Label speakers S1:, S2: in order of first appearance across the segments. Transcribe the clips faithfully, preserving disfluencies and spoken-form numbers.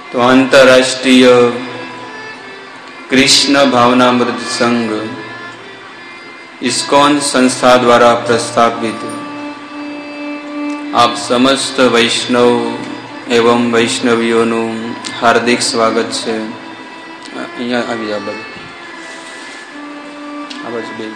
S1: તો આંતરરાષ્ટ્રીય કૃષ્ણ ભાવનામૃત સંઘ ઇસ્કોન સંસ્થા દ્વારા પ્રસ્થાપિત આપ સમસ્ત વૈષ્ણવ એવં વૈષ્ણવીઓનું હાર્દિક સ્વાગત છે. અહીંયા આવી આ બાજુ આ બાજુ બે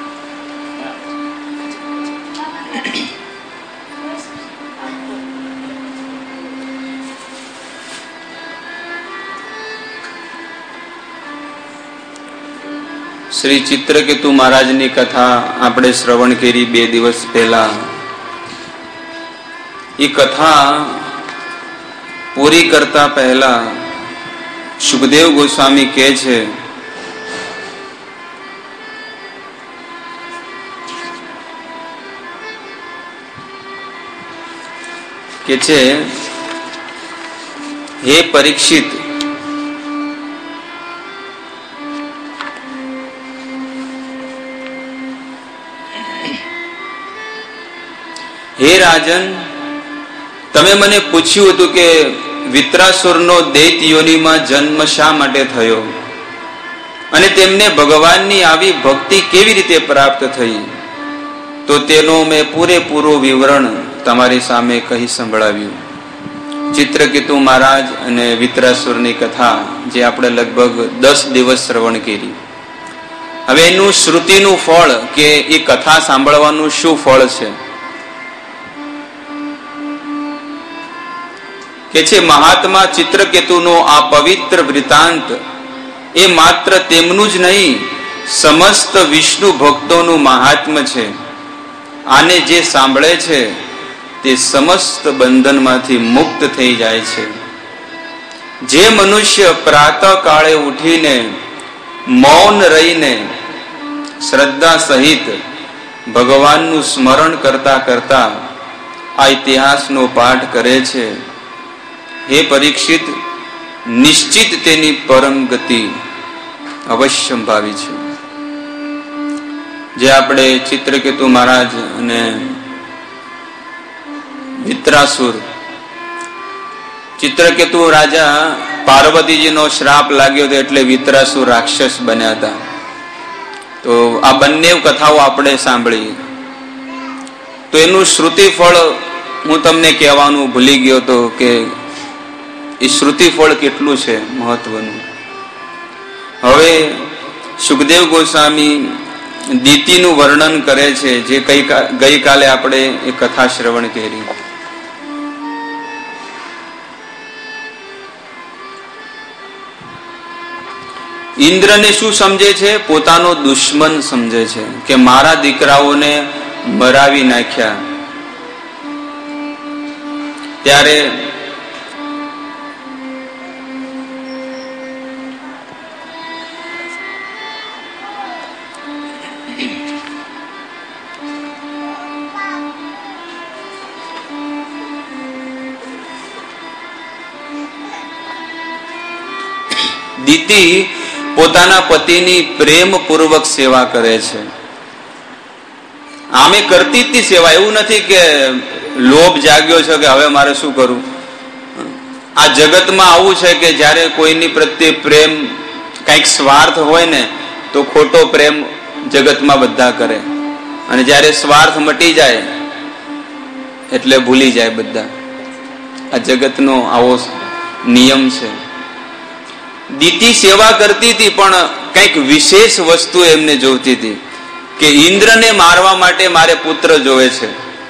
S1: શ્રી ચિત્રકેતુ મહારાજની કથા આપણે શ્રવણ કરી બે દિવસ પહેલા. એ કથા પૂરી કરતા પહેલા સુખદેવ ગોસ્વામી કહે છે કે છે હે પરીક્ષિત, હે રાજન, તમે મને પૂછ્યું હતું કે વિત્રાસુરનો દૈત્ય યોનિમાં જન્મ શા માટે થયો અને તેમને ભગવાનની આવી ભક્તિ કેવી રીતે પ્રાપ્ત થઈ, તો તેનો મેં પૂરેપૂરું વિવરણ તમારી સામે કહી સંભળાવ્યું. ચિત્રકેતુ મહારાજ અને વિત્રાસુરની કથા જે આપણે લગભગ દસ દિવસ શ્રવણ કરી. હવે એનું શ્રુતિનું ફળ કે એ કથા સાંભળવાનું શું ફળ છે કે છે મહાત્મા ચિત્રકેતુનો આ પવિત્ર વૃત્તાંત એ માત્ર તેમનું જ નહીં, સમસ્ત વિષ્ણુ ભક્તોનું મહાત્મ્ય છે. આને જે સાંભળે છે તે સમસ્ત બંધનમાંથી મુક્ત થઈ જાય છે. જે મનુષ્ય પ્રાતઃ કાળે ઉઠીને મૌન રહીને શ્રદ્ધા સહિત ભગવાનનું સ્મરણ કરતા કરતા આ ઇતિહાસનો પાઠ કરે છે, હે પરીક્ષિત, નિશ્ચિત તેની પરમ ગતિ અવશ્ય ભાવી છે. જે આપણે ચિત્રકેતુ મહારાજ અને વિત્રાસુર, ચિત્રકેતુ રાજા પાર્વતીજીનો શ્રાપ લાગ્યો હતો એટલે વિત્રાસુર રાક્ષસ બન્યા હતા. તો આ બંને કથાઓ આપણે સાંભળી. તો એનું શ્રુતિ ફળ હું તમને કહેવાનું ભૂલી ગયો હતો કે એ શ્રુતિ ફળ કેટલું છે મહત્વનું. હવે સુખદેવ ગોસ્વામી દીતિનું વર્ણન કરે છે, જે ગઈકાલે આપણે એ કથા શ્રવણ કરી. ઇન્દ્રને શું સમજે છે? પોતાનો દુશ્મન સમજે છે કે મારા દીકરાઓને મરાવી નાખ્યા. ત્યારે દીતિ પોતાના પતિની પ્રેમ પૂર્વક સેવા કરે છે. આમે કરતી જ સેવા, એવું નથી કે લોભ જાગ્યો છે કે હવે મારે શું કરવું. આ જગતમાં આવું છે કે જ્યારે કોઈની પ્રત્યે પ્રેમ કઈક સ્વાર્થ હોય ને તો ખોટો પ્રેમ જગતમાં બધા કરે, અને જ્યારે સ્વાર્થ મટી જાય એટલે ભૂલી જાય બધા. આ જગતનો આવો નિયમ છે. દીતિ સેવા કરતી હતી પણ કઈક વિશેષ વસ્તુ એમને જોઈતી હતી કે ઇન્દ્રને મારવા માટે મારે પુત્ર જોવે છે,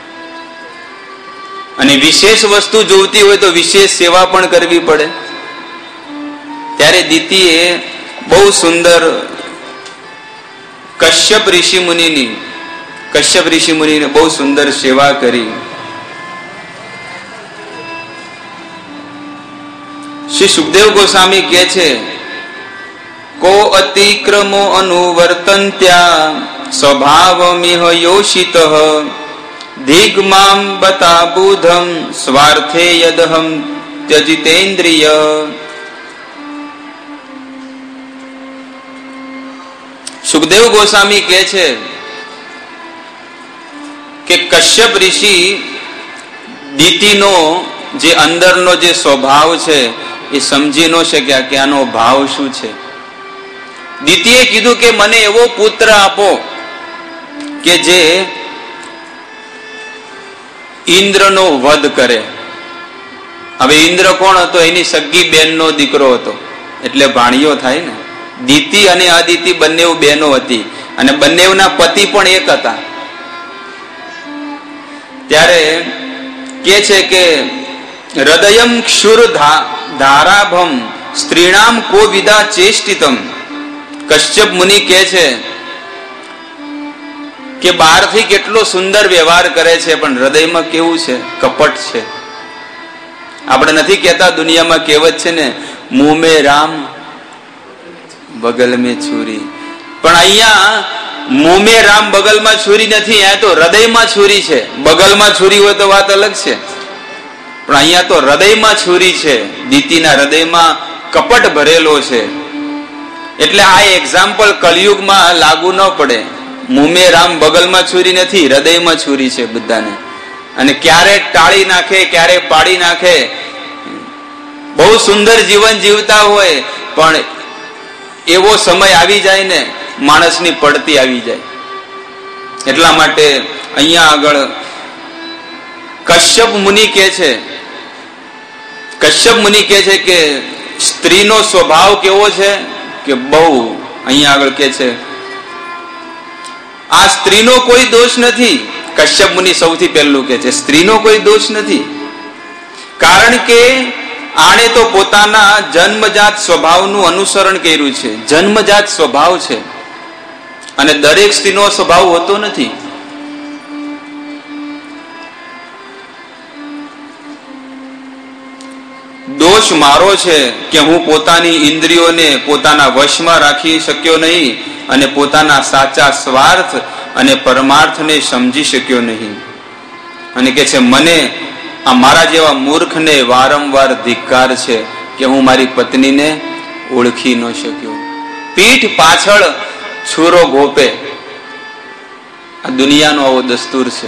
S1: અને વિશેષ વસ્તુ જોઈતી હોય તો વિશેષ સેવા પણ કરવી પડે. ત્યારે દીતિએ બહુ સુંદર કશ્યપ ઋષિ મુનિની કશ્યપ ઋષિ મુનિને બહુ સુંદર સેવા કરી. શ્રી સુખદેવ ગોસ્વામી કહે છે, કો અતિક્રમો અનુવર્તન્ત્યા સ્વભાવમિહ યોષિતઃ દિગ્મામ બતા બુધમ સ્વાર્થે યદહમ ત્યજિતેન્દ્રિય. સુખદેવ ગોસ્વામી કહે છે કે કશ્યપ ઋષિ દીતિનો જે અંદરનો જે સ્વભાવ છે એ સમજી ન શક્યા કે આનો ભાવ શું છે. દિતિએ કીધું કે મને એવો પુત્ર આપો કે જે ઇન્દ્રનો વધ કરે. હવે ઇન્દ્ર કોણ હતો? એની સગી બેનનો દીકરો હતો, એટલે ભાણિયો થાય ને. દિતિ અને અદિતિ બંને બહેનો હતી અને બંનેના પતિ પણ એક હતા. ત્યારે કે છે કે હૃદયમ ક્ષુર ધારાભમ સ્ત્રીણામ કો વિદા ચેષ્ટિતમ. કશ્યપ મુનિ કહે છે કે બહારથી કેટલો સુંદર વ્યવહાર કરે છે પણ હૃદયમાં કેવું છે? કપટ છે. આપણે નથી કહેતા, દુનિયામાં કહેવત છે ને, મુંહ મે રામ બગલ મેં છુરી. પણ અહીંયા મુંહ મે રામ બગલમાં છુરી નથી, અહીંયા તો હૃદયમાં છુરી છે. બગલમાં છુરી હોય તો વાત અલગ છે, પણ અહીંયા તો હૃદયમાં છુરી છે. દિતિના હૃદયમાં કપટ ભરેલો છે. એટલે આ એક્ઝામ્પલ કલયુગમાં લાગુ ન પડે. મુંહ મે રામ બગલમાં છુરી નથી, હૃદયમાં છુરી છે બધાને. અને ક્યારે ટાળી નાખે, ક્યારે પાડી નાખે. બહુ સુંદર જીવન જીવતા હોય પણ એવો સમય આવી જાય ને, માણસની પડતી આવી જાય. એટલા માટે અહીંયા આગળ કશ્યપ મુનિ કહે છે, કશ્યપ મુનિ કહે છે કે સ્ત્રીનો સ્વભાવ કેવો છે કે બહુ, અહીંયા આગળ કહે છે આ સ્ત્રીનો કોઈ દોષ નથી. કશ્યપ મુનિ સૌથી પહેલું કહે છે સ્ત્રીનો કોઈ દોષ નથી, કારણ કે આણે તો પોતાના જન્મજાત સ્વભાવનું અનુસરણ કર્યું છે. જન્મજાત સ્વભાવ છે અને દરેક સ્ત્રીનો સ્વભાવ હોતો નથી. દોષ મારો છે કે હું પોતાની ઇન્દ્રિયોને પોતાના વશમાં રાખી શક્યો નહીં અને પોતાના સાચા સ્વાર્થ અને પરમાર્થને સમજી શક્યો નહીં. અને કે છે મને આ મારા જેવા મૂર્ખને વારંવાર ધિક્કાર છે કે હું મારી પત્નીને ઓળખી ન શક્યો. પીઠ પાછળ છૂરો ગોપે, આ દુનિયાનો આવો દસ્તુર છે.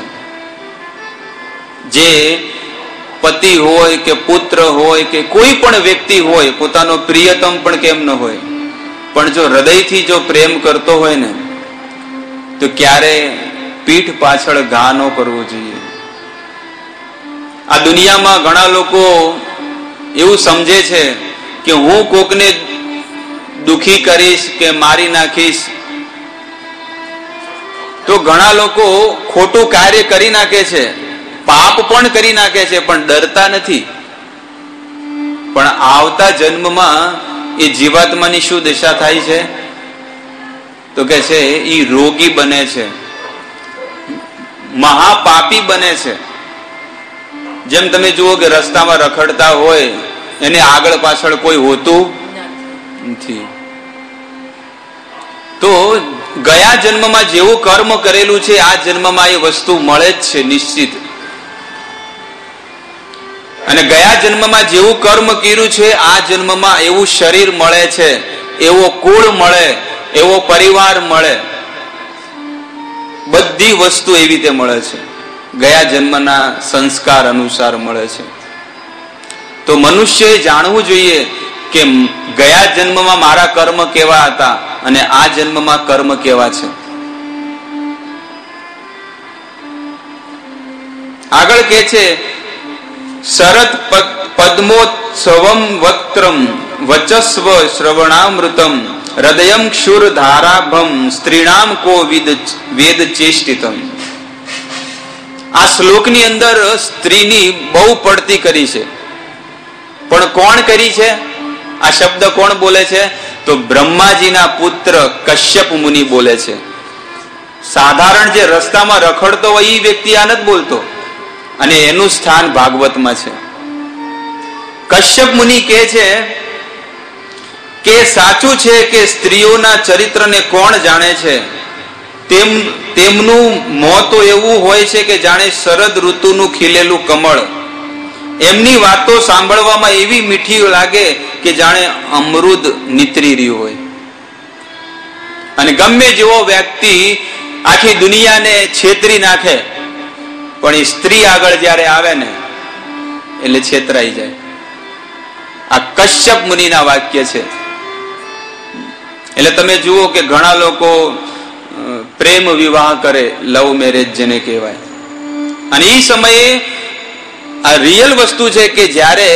S1: જે પતિ હોય કે પુત્ર હોય કે કોઈ પણ વ્યક્તિ હોય, પોતાનો પ્રિયતમ પણ કેમ ન હોય, પણ જો હૃદયથી જો પ્રેમ કરતો હોય ને તો ક્યારે પીઠ પાછળ ઘા ન કરવો જોઈએ. આ દુનિયામાં ઘણા લોકો એવું સમજે છે કે હું કોકને દુખી કરીશ કે મારી નાખીશ તો ઘણા લોકો ખોટું કાર્ય કરી નાખે છે, પાપ પણ કરી નાખે છે, પણ ડરતા નથી. પણ આવતા જન્મમાં એ જીવાત્માની શું દશા થાય છે તો કે છે એ રોગી બને છે, મહાપાપી બને છે. જેમ તમે જુઓ કે રસ્તામાં રખડતા હોય એને આગળ પાછળ કોઈ હોતું નથી. તો ગયા જન્મમાં જેવું કર્મ કરેલું છે આ જન્મમાં એ વસ્તુ મળે જ છે નિશ્ચિત. અને ગયા જન્મમાં જેવું કર્મ કર્યું છે આ જન્મમાં એવું શરીર મળે છે, એવો કુળ મળે, એવો પરિવાર મળે, બધી વસ્તુ એવી રીતે મળે છે, ગયા જન્મના સંસ્કાર અનુસાર મળે છે. તો મનુષ્યએ જાણવું જોઈએ કે ગયા જન્મમાં મારા કર્મ કેવા હતા અને આ જન્મમાં કર્મ કેવા છે. આગળ કે છે શરત પદ્મોત્સવમ વક્ત્રમ વચસ્વ શ્રવણામૃતમ હૃદયમ ક્ષુર ધારાભમ સ્ત્રીણામ કો વેદ ચેષ્ટિતમ. આ શ્લોકની અંદર સ્ત્રીની બહુ પડતી કરી છે, પણ કોણ કરી છે? આ શબ્દ કોણ બોલે છે? તો બ્રહ્માજીના પુત્ર કશ્યપ મુનિ બોલે છે. સાધારણ જે રસ્તામાં રખડતો હોય એ વ્યક્તિ આ નથી બોલતો, અને એનું સ્થાન ભાગવતમાં છે. કશ્યપ મુનિ કહે છે કે સાચું છે કે સ્ત્રીઓના ચરિત્રને કોણ જાણે છે? તેમ તેમનું મોં તો એવું હોય છે કે જાણે શરદ ઋતુનું ખીલેલું કમળ. એમની વાતો સાંભળવામાં એવી મીઠી લાગે કે જાણે અમૃત નીતરી રહ્યું હોય. અને ગમે જેવો વ્યક્તિ આખી દુનિયાને છેતરી નાખે, પણ એ સ્ત્રી આગળ જ્યારે આવે ને એટલે છેતરાઈ જાય. આ કશ્યપ મુનિના વાક્ય છે. એટલે તમે જુઓ કે ઘણા લોકો પ્રેમ વિવાહ કરે, લવ મેરેજ જેને કહેવાય, અને એ સમયે આ રિયલ વસ્તુ છે કે જ્યારે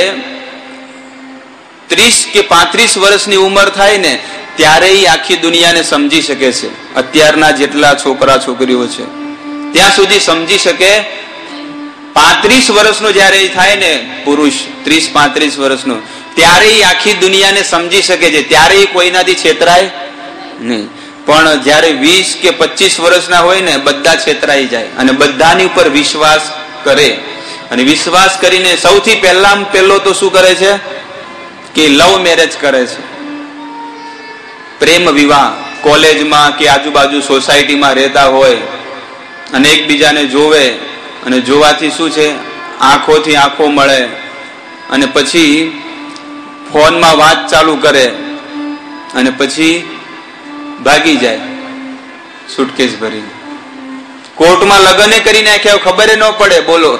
S1: ત્રીસ કે પાંત્રીસ વર્ષની ઉંમર થાય ને ત્યારે એ આખી દુનિયાને સમજી શકે છે. અત્યારના જેટલા છોકરા છોકરીઓ છે ત્યાં સુધી સમજી શકે. પાંત્રીસ વર્ષનો જયારે એ થાય ને પુરુષ, ત્રીસ પાંત્રીસ વર્ષનો, ત્યારે એ આખી દુનિયાને સમજી શકે છે. ત્યારે એ કોઈનાથી છેતરાય નહીં. પણ જયારે વીસ કે પચીસ વર્ષના હોય ને બધા છેતરાઈ જાય અને બધાની ઉપર વિશ્વાસ કરે. અને વિશ્વાસ કરીને સૌથી પહેલા પહેલો તો શું કરે છે કે લવ મેરેજ કરે છે, પ્રેમ વિવાહ. કોલેજમાં કે આજુબાજુ સોસાયટીમાં રહેતા હોય અને એકબીજાને જોવે, અને જોવાથી શું છે, આંખોથી આંખો મળે, અને પછી ફોનમાં વાત ચાલુ કરે, અને પછી ભાગી જાય સુટકેસ ભરીને. કોર્ટમાં લગ્ન કરી નાખ્યા, ખબર ન પડે. બોલો,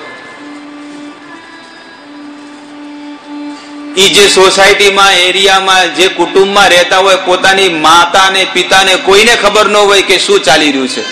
S1: ઈ જે સોસાયટીમાં, એરિયામાં, જે કુટુંબમાં રહેતા હોય, પોતાની માતા ને પિતાને કોઈને ખબર ન હોય કે શું ચાલી રહ્યું છે.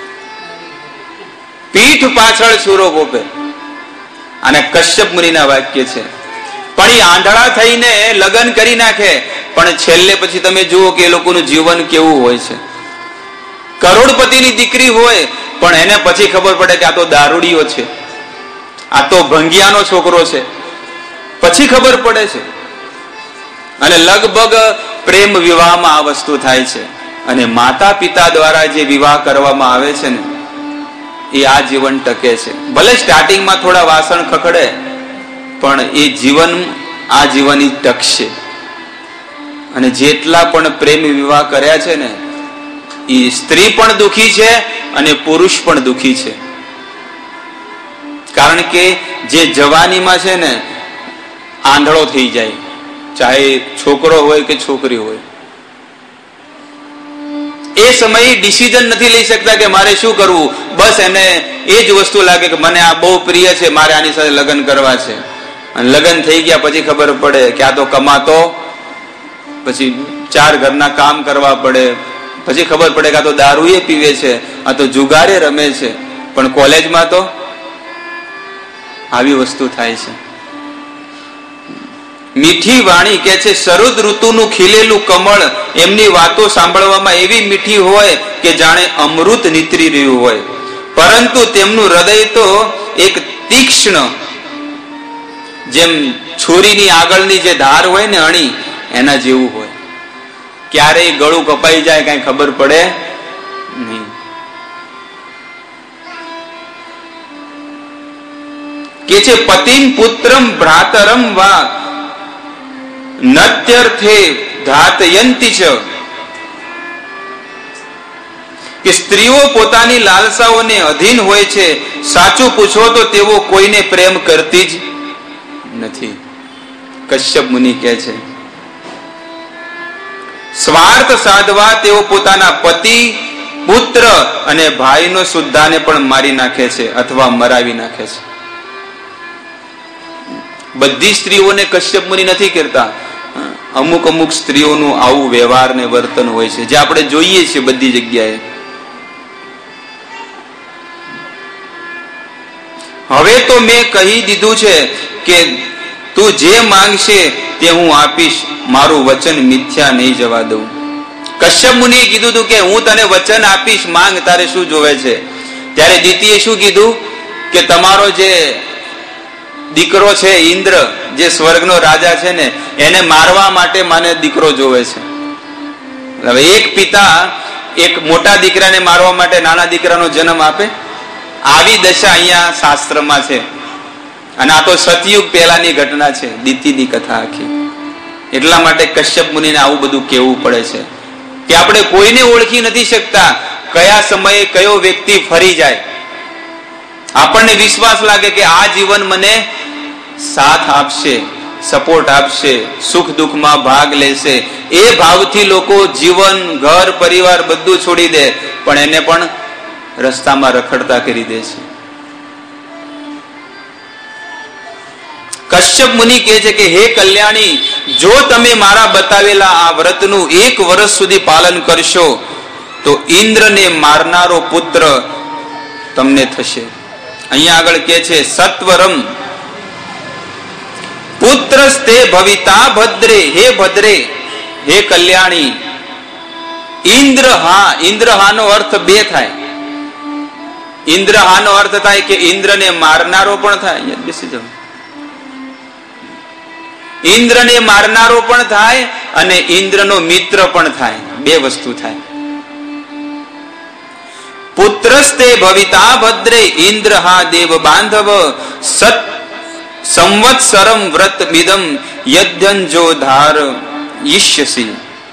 S1: પીઠ પાછળ સુરો ગોપે. અને કશ્યપ મુનિના વાક્ય છે. પણ એ આંધળા થઈને લગ્ન કરી નાખે, પણ છેલ્લે પછી તમે જુઓ કે એ લોકોનું જીવન કેવું હોય છે. કરોડપતિની દીકરી હોય પણ એને પછી ખબર પડે કે આ તો દારૂડિયો છે, આ તો ભંગિયાનો છોકરો છે, પછી ખબર પડે છે. અને લગભગ પ્રેમ વિવાહમાં આ વસ્તુ થાય છે. અને માતા પિતા દ્વારા જે વિવાહ કરવામાં આવે છે ને એ આ જીવન ટકે છે. ભલે સ્ટાર્ટિંગમાં થોડા વાસણ ખખડે પણ એ જીવન આ જીવન ટકશે. અને જેટલા પણ પ્રેમ વિવાહ કર્યા છે ને એ સ્ત્રી પણ દુખી છે અને પુરુષ પણ દુખી છે. કારણ કે જે જવાનીમાં છે ને આંધળો થઈ જાય, ચાહે છોકરો હોય કે છોકરી હોય. એ સમયે ડિસિઝન નથી લઈ શકતા કે મારે શું કરવું. બસ એને એ જ વસ્તુ લાગે કે મને આ બહુ પ્રિય છે, મારે આની સાથે લગ્ન કરવા છે. અને લગ્ન થઈ ગયા પછી ખબર પડે કે આ તો કમાતો, પછી ચાર ઘરના કામ કરવા પડે, પછી ખબર પડે કે આ તો દારૂ એ પીવે છે, આ તો જુગારે રમે છે. પણ કોલેજમાં તો આવી વસ્તુ થાય છે. મીઠી વાણી કે છે, શરદ ઋતુનું ખીલેલું કમળ, એમની વાતો સાંભળવામાં એવી મીઠી હોય કે જાણે અમૃત નીતરી રહ્યું હોય. પરંતુ તેમનું હૃદય તો એક તીક્ષ્ણ, જેમ છોરીની આગળની જે ધાર હોય ને અણી, એના જેવું હોય. ક્યારેય ગળું કપાઈ જાય કઈ ખબર પડે નહીં. કે છે પતિમ પુત્રમ ભ્રાતરમ વા નત્યર્થે ઘાતયંતિ છે. કે સ્ત્રીઓ પોતાની લાલસાઓને અધીન હોય છે. સાચું પૂછો તો તેઓ કોઈને પ્રેમ કરતી જ નથી. કશ્યપ મુનિ કહે છે સ્વાર્થ સાધવા તેઓ પોતાના પતિ, પુત્ર અને ભાઈનો સુદ્ધાને પણ મારી નાખે છે અથવા મરાવી નાખે છે. બધી સ્ત્રીઓને કશ્યપ મુનિ નથી કરતા. અમુક અમુક સ્ત્રીઓનું આવું વ્યવહાર ને વર્તન હોય છે જે આપણે જોઈએ છીએ બધી જગ્યાએ. હવે તો મેં કહી દીધું છે કે તું જે માંગશે તે હું આપીશ, મારું વચન મિથ્યા નહીં જવા દઉં. કશ્યપ મુનિએ કીધું હતું કે હું તને વચન આપીશ, માંગ, તારે શું જોવે છે. ત્યારે દિતિએ શું કીધું કે તમારો જે દીકરો છે ઇન્દ્ર, જે સ્વર્ગનો રાજા છે ને, એને મારવા માટે મને દીકરો જોવે છે. હવે એક પિતા એક મોટા દીકરાને મારવા માટે નાના દીકરાનો જન્મ આપે? આવી દશા અહીંયા શાસ્ત્રમાં છે. અને આ તો સતયુગ પહેલાની ઘટના છે, દિતિની કથા આખી. એટલા માટે કશ્યપ મુનિને આવું બધું કહેવું પડે છે કે આપણે કોઈને ઓળખી નથી શકતા કયા સમયે કયો વ્યક્તિ ફરી જાય. આપણને વિશ્વાસ લાગે કે આ જીવન મને સાથ આપશે, સપોર્ટ આપશે, સુખ દુઃખમાં ભાગ લેશે. એ ભાવથી લોકો જીવન, ઘર, પરિવાર બધું છોડી દે, પણ એને પણ રસ્તામાં રખડતા કરી દે છે. કશ્યપ મુનિ કહે છે કે હે કલ્યાણી, જો તમે મારા બતાવેલા આ વ્રતનું એક વર્ષ સુધી પાલન કરશો તો ઇન્દ્રને મારનારો પુત્ર તમને થશે. અહીંયા આગળ કહે છે સત્વરમ પુત્રસ્તે ભવિતા ભદ્રે, હે ભદ્રે, હે કલ્યાણી. ઇન્દ્ર હા, ઇન્દ્ર હાનો અર્થ બે થાય. ઇન્દ્ર હાનો અર્થ થાય કે ઇન્દ્રને મારનારો પણ થાય, બેસી જાઓ. ઇન્દ્રને મારનારો પણ થાય અને ઇન્દ્રનો મિત્ર પણ થાય, બે વસ્તુ થાય. પુત્રસ્તે ભવિતા ભદ્રે ઇન્દ્ર હા દેવ બાંધવ સત સંવત્સરમ વ્રત મિદમ યજ્ઞો ધાર ઈષ્યસી.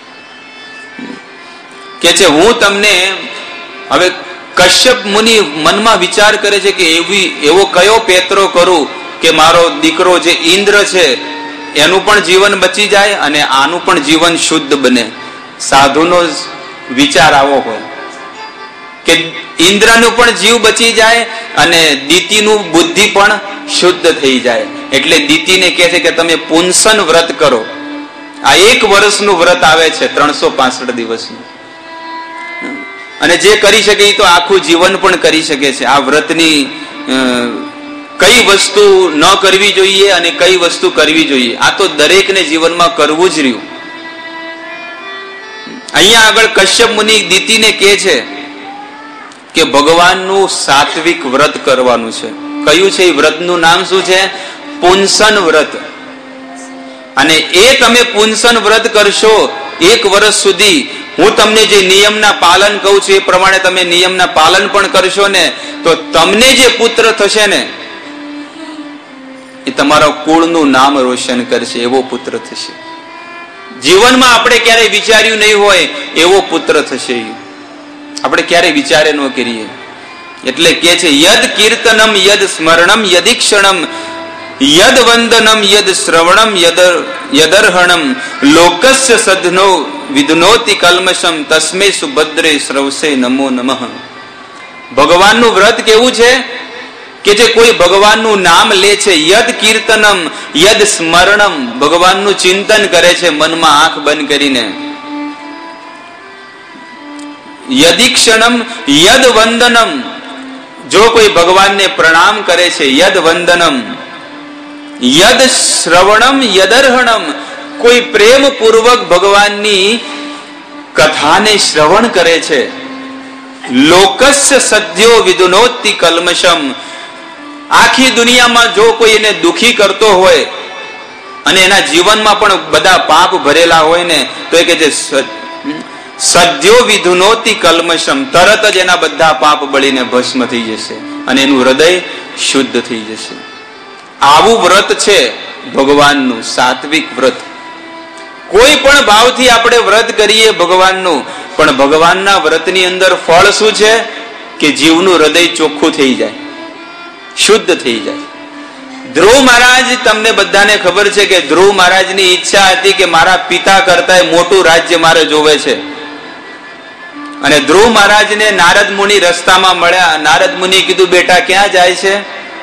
S1: કે છે હું તમને, હવે કશ્યપ મુનિ મનમાં વિચાર કરે છે કે એવી એવો કયો પેત્રો કરું કે મારો દીકરો જે ઇન્દ્ર છે એનું પણ જીવન બચી જાય અને આનું પણ જીવન શુદ્ધ બને. સાધુનો વિચાર આવો હોય કે ઇન્દ્રનું પણ જીવ બચી જાય અને દીતિનું બુદ્ધિ પણ શુદ્ધ થઈ જાય. એટલે દીતિને કહે છે કે તમે પુંસન વ્રત કરો. આ એક વર્ષનું વ્રત આવે છે, ત્રણસો પાસઠ દિવસનું, અને જે કરી શકે એ તો આખું જીવન પણ કરી શકે છે. આ વ્રતની કઈ વસ્તુ ન કરવી જોઈએ અને કઈ વસ્તુ કરવી જોઈએ, આ તો દરેકને જીવનમાં કરવું જ રહ્યું. અહીંયા આગળ કશ્યપ મુનિ દીતિને કહે છે કે ભગવાનનું સાત્વિક વ્રત કરવાનું છે. કયું છે એ વ્રતનું નામ શું છે? પુંસન વ્રત. અને એ તમે પુંસન વ્રત કરશો એક વર્ષ સુધી, હું તમને જે નિયમના પાલન કહું છું એ પ્રમાણે તમે નિયમના પાલન પણ કરશો ને, તો તમને જે પુત્ર થશે ને એ તમારા કુળનું નામ રોશન કરશે, એવો પુત્ર થશે. જીવનમાં આપણે ક્યારેય વિચાર્યું નહીં હોય એવો પુત્ર થશે. આપણે ક્યારેય વિચારે ન કરીએ. એટલે કે છે યદ કીર્તનમ યદ સ્મરણમ યદિક્ષણમ યદ વંદનમ યદ શ્રવણમ યદ યદર્હણમ લોકસ્ય સધનો વિધનોતિ કલ્મશમ તસ્મે સુભદ્રે શ્રવસે નમો નમઃ. ભગવાનનું વ્રત કેવું છે કે જે કોઈ ભગવાનનું નામ લે છે, યદ કીર્તનમ યદ સ્મરણમ, ભગવાનનું ચિંતન કરે છે મનમાં આંખ બંધ કરીને, યદિક્ષણમ યદ વંદનમ, જો કોઈ ભગવાનને પ્રણામ કરે છે, યદ વંદનમ યદ શ્રવણમ યદર્હણમ, કોઈ પ્રેમ પૂર્વક ભગવાનની કથાને શ્રવણ કરે છે, લોકસ્ય સદ્યો વિદુનોતિ કલ્મશમ, આખી દુનિયામાં જો કોઈ એને દુખી કરતો હોય અને એના જીવનમાં પણ બધા પાપ ભરેલા હોય ને, તો એ કે છે સદ્યો વિધુનોતિ કલ્મશમ, તરત જ એના બધા પાપ બળીને ભસ્મ થઈ જશે અને એનું હૃદય શુદ્ધ થઈ જશે. આવું વ્રત છે ભગવાનનું સાત્વિક વ્રત. કોઈ પણ ભાવથી આપણે વ્રત કરીએ ભગવાનનું, પણ ભગવાનના વ્રતની અંદર ફળ શું છે કે જીવનું હૃદય ચોખ્ખું થઈ જાય, શુદ્ધ થઈ જાય. ધ્રુવ મહારાજ, તમને બધાને ખબર છે કે ધ્રુવ મહારાજની ઈચ્છા હતી કે મારા પિતા કરતા મોટું રાજ્ય મારે જોવે છે. અને ધ્રુવ મહારાજને નારદ મુનિ રસ્તામાં મળ્યા. નારદ મુનિ કીધું બેટા ક્યાં જાય છે?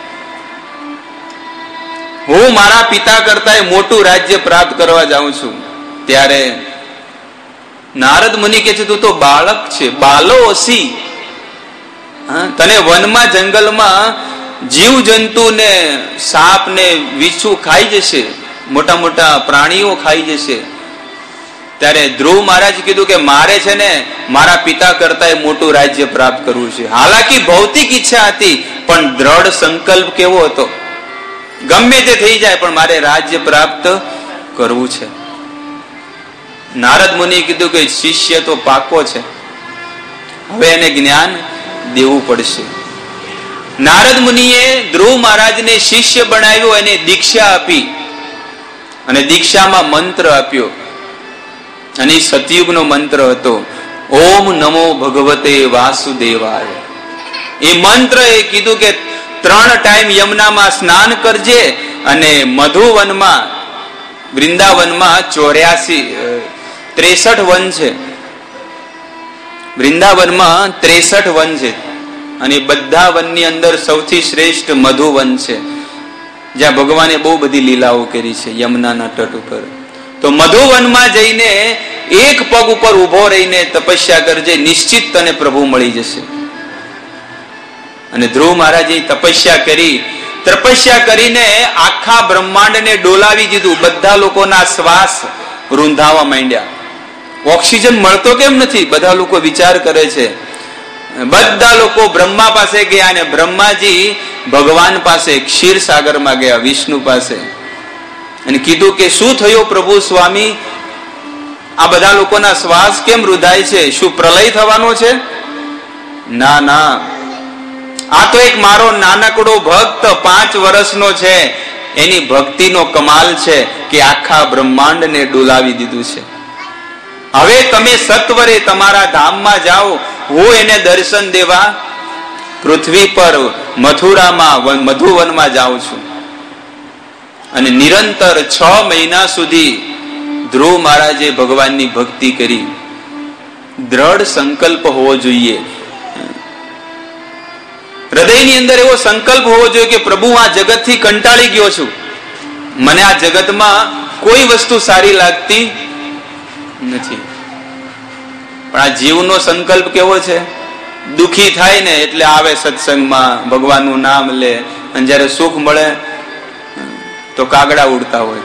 S1: હું મારા પિતા કરતા મોટું રાજ્ય પ્રાપ્ત કરવા જાઉં છું. ત્યારે નારદ મુનિ કહે છે તું તો બાળક છે, બાલો ઓસી, તને વનમાં જંગલમાં જીવ જંતુ ને સાપ ને વીછું ખાઈ જશે, મોટા મોટા પ્રાણીઓ ખાઈ જશે. ત્યારે ધ્રુવ મહારાજ કીધું કે મારે છે ને મારા પિતા કરતા મોટું રાજ્ય પ્રાપ્ત કરવું છે. હાલાકી ભૌતિક ઈચ્છા હતી, પણ દ્રઢ સંકલ્પ કેવો હતો, ગમે તે થઈ જાય પણ મારે રાજ્ય પ્રાપ્ત કરવું છે. નારદ મુનિ કીધું કે શિષ્ય તો પાકો છે, હવે એને જ્ઞાન દેવું પડશે. નારદ મુનિએ ધ્રુવ મહારાજને શિષ્ય બનાવ્યો, એને દીક્ષા આપી અને દીક્ષામાં મંત્ર આપ્યો, અને સતયુગનો મંત્ર હતો ઓમ નમો ભગવતે વાસુદેવાય. એ મંત્ર એ કીધું કે ત્રણ ટાઈમ યમુનામાં સ્નાન કરજે અને મધુવનમાં વૃંદાવનમાં ચોર્યાસી ત્રેસઠ વન છે, વૃંદાવનમાં ત્રેસઠ વન છે અને બધા વનની અંદર સૌથી શ્રેષ્ઠ મધુવન છે. જ્યાં ભગવાને બહુ બધી લીલાઓ કરી છે યમુનાના તટ ઉપર. તો મધુવનમાં જઈને એક પગ ઉપર ઉભો રહીને તપસ્યા કરજે, નિશ્ચિત તને પ્રભુ મળી જશે. અને ધ્રુવ મહારાજે તપસ્યા કરી, તપસ્યા કરીને આખા બ્રહ્માંડને ડોલાવી દીધું. બધા લોકોના શ્વાસ રૂંધાવા માંડ્યા. ઓક્સિજન મળતો કેમ નથી? બધા લોકો વિચાર કરે છે. બધા લોકો બ્રહ્મા પાસે ગયા અને બ્રહ્માજી ભગવાન પાસે ક્ષીરસાગરમાં ગયા, વિષ્ણુ પાસે, અને કીધું કે શું થયું પ્રભુ સ્વામી, આ બધા લોકોના શ્વાસ કેમ રૂધાય છે? શું પ્રલય થવાનો છે? ના ના, આ તો એક મારો નાનકડો ભક્ત પાંચ વર્ષનો છે, એની ભક્તિનો કમાલ છે કે આખા બ્રહ્માંડને ડોલાવી દીધું છે. હવે તમે સત્વરે તમારા ધામમાં જાઓ, હું એને દર્શન દેવા પૃથ્વી પર મથુરામાં મધુવનમાં જાઉં છું. અને નિરંતર છ મહિના સુધી ધ્રુવ મહારાજે ભગવાનની ભક્તિ કરી. દ્રઢ સંકલ્પ હોવો જોઈએ હૃદયની અંદર, એવો સંકલ્પ હોવો જોઈએ કે પ્રભુ આ જગતથી કંટાળી ગયો છું, મને આ જગતમાં કોઈ વસ્તુ સારી લાગતી નથી. પણ આ જીવનો સંકલ્પ કેવો છે? દુખી થાય ને એટલે આવે સત્સંગમાં, ભગવાનનું નામ લે, અને જયારે સુખ મળે તો કાગડા ઉડતા હોય.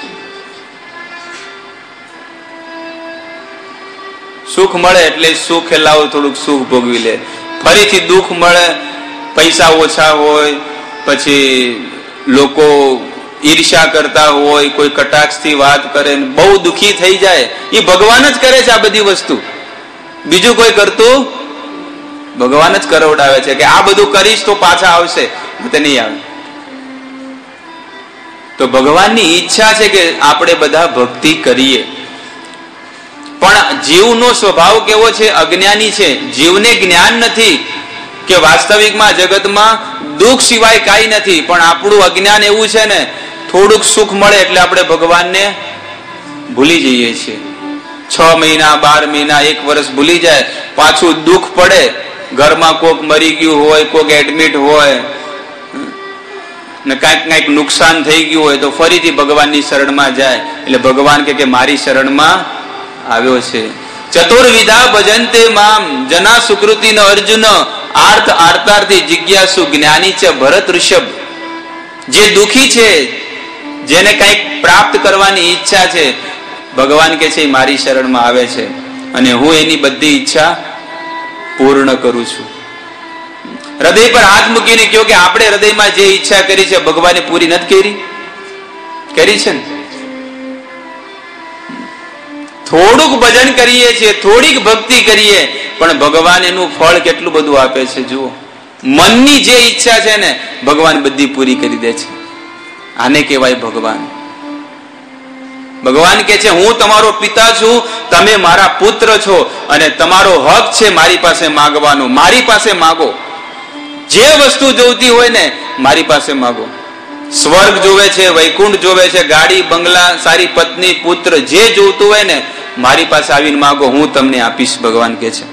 S1: સુખ મળે એટલે સુખ લાવો, થોડુંક સુખ ભોગવી લે. ફરીથી દુઃખ મળે, પૈસા ઓછા હોય, પછી લોકો ઈર્ષ્યા કરતા હોય, કોઈ કટાક્ષથી વાત કરે, બહુ દુઃખી થઈ જાય. એ ભગવાન જ કરે છે આ બધી વસ્તુ, બીજું કોઈ કરતું? ભગવાન જ કરવડાવે છે કે આ બધું કરીશ તો પાછા આવશે, તે નહીં આવે. તો ભગવાનની ઈચ્છા છે કે આપણે બધા ભક્તિ કરીએ. પણ જીવનો સ્વભાવ કેવો છે? અજ્ઞાની છે. જીવને જ્ઞાન નથી કે વાસ્તવિકમાં જગતમાં દુઃખ સિવાય કાંઈ નથી. પણ આપણું અજ્ઞાન એવું છે ને, થોડુંક સુખ મળે એટલે આપણે ભગવાનને ભૂલી જઈએ છીએ. છ મહિના, બાર મહિના, એક વર્ષ ભૂલી જાય. પાછું દુઃખ પડે, ઘરમાં કોક મરી ગયું હોય, કોક એડમિટ હોય, ને કાંઈક કાંઈક નુકસાન થઈ ગયું હોય તો ફરીથી ભગવાનની શરણમાં જાય. એટલે ભગવાન કે મારી શરણમાં આવ્યો છે. ચતુર્વિધા ભજન્તે મામ જના સુકૃતિ ન અર્જુન આર્થ આર્તાર્થી જિજ્ઞાસુ જ્ઞાની ચ ભરત ઋષભ. જે દુખી છે, જેને કંઈક પ્રાપ્ત કરવાની ઈચ્છા છે, ભગવાન કે છે મારી શરણમાં આવે છે અને હું એની બધી ઈચ્છા પૂર્ણ કરું છું. હૃદય પર હાથ મૂકીને કહ્યું કે આપણે હૃદયમાં જે ઈચ્છા કરી છે ભગવાને પૂરી નથી કરી? કરી છે ને? થોડુંક ભજન કરીએ છીએ, થોડીક ભક્તિ કરીએ, પણ ભગવાન એનું ફળ કેટલું બધું આપે છે જુઓ. મનની જે ઈચ્છા છે ને ભગવાન બધી પૂરી કરી દે છે. આને કહેવાય ભગવાન. ભગવાન કે છે હું તમારો પિતા છું, તમે મારા પુત્ર છો, અને તમારો હક છે મારી પાસે માગવાનો. મારી પાસે માગો, જે વસ્તુ જોઈતી હોય ને મારી પાસે માગો. સ્વર્ગ જોવે છે, વૈકુંઠ જોવે છે, ગાડી બંગલા, સારી પત્ની, પુત્ર, જે જોઈતું હોય ને મારી પાસે આવીને માગો, હું તમને આપીશ, ભગવાન કે છે.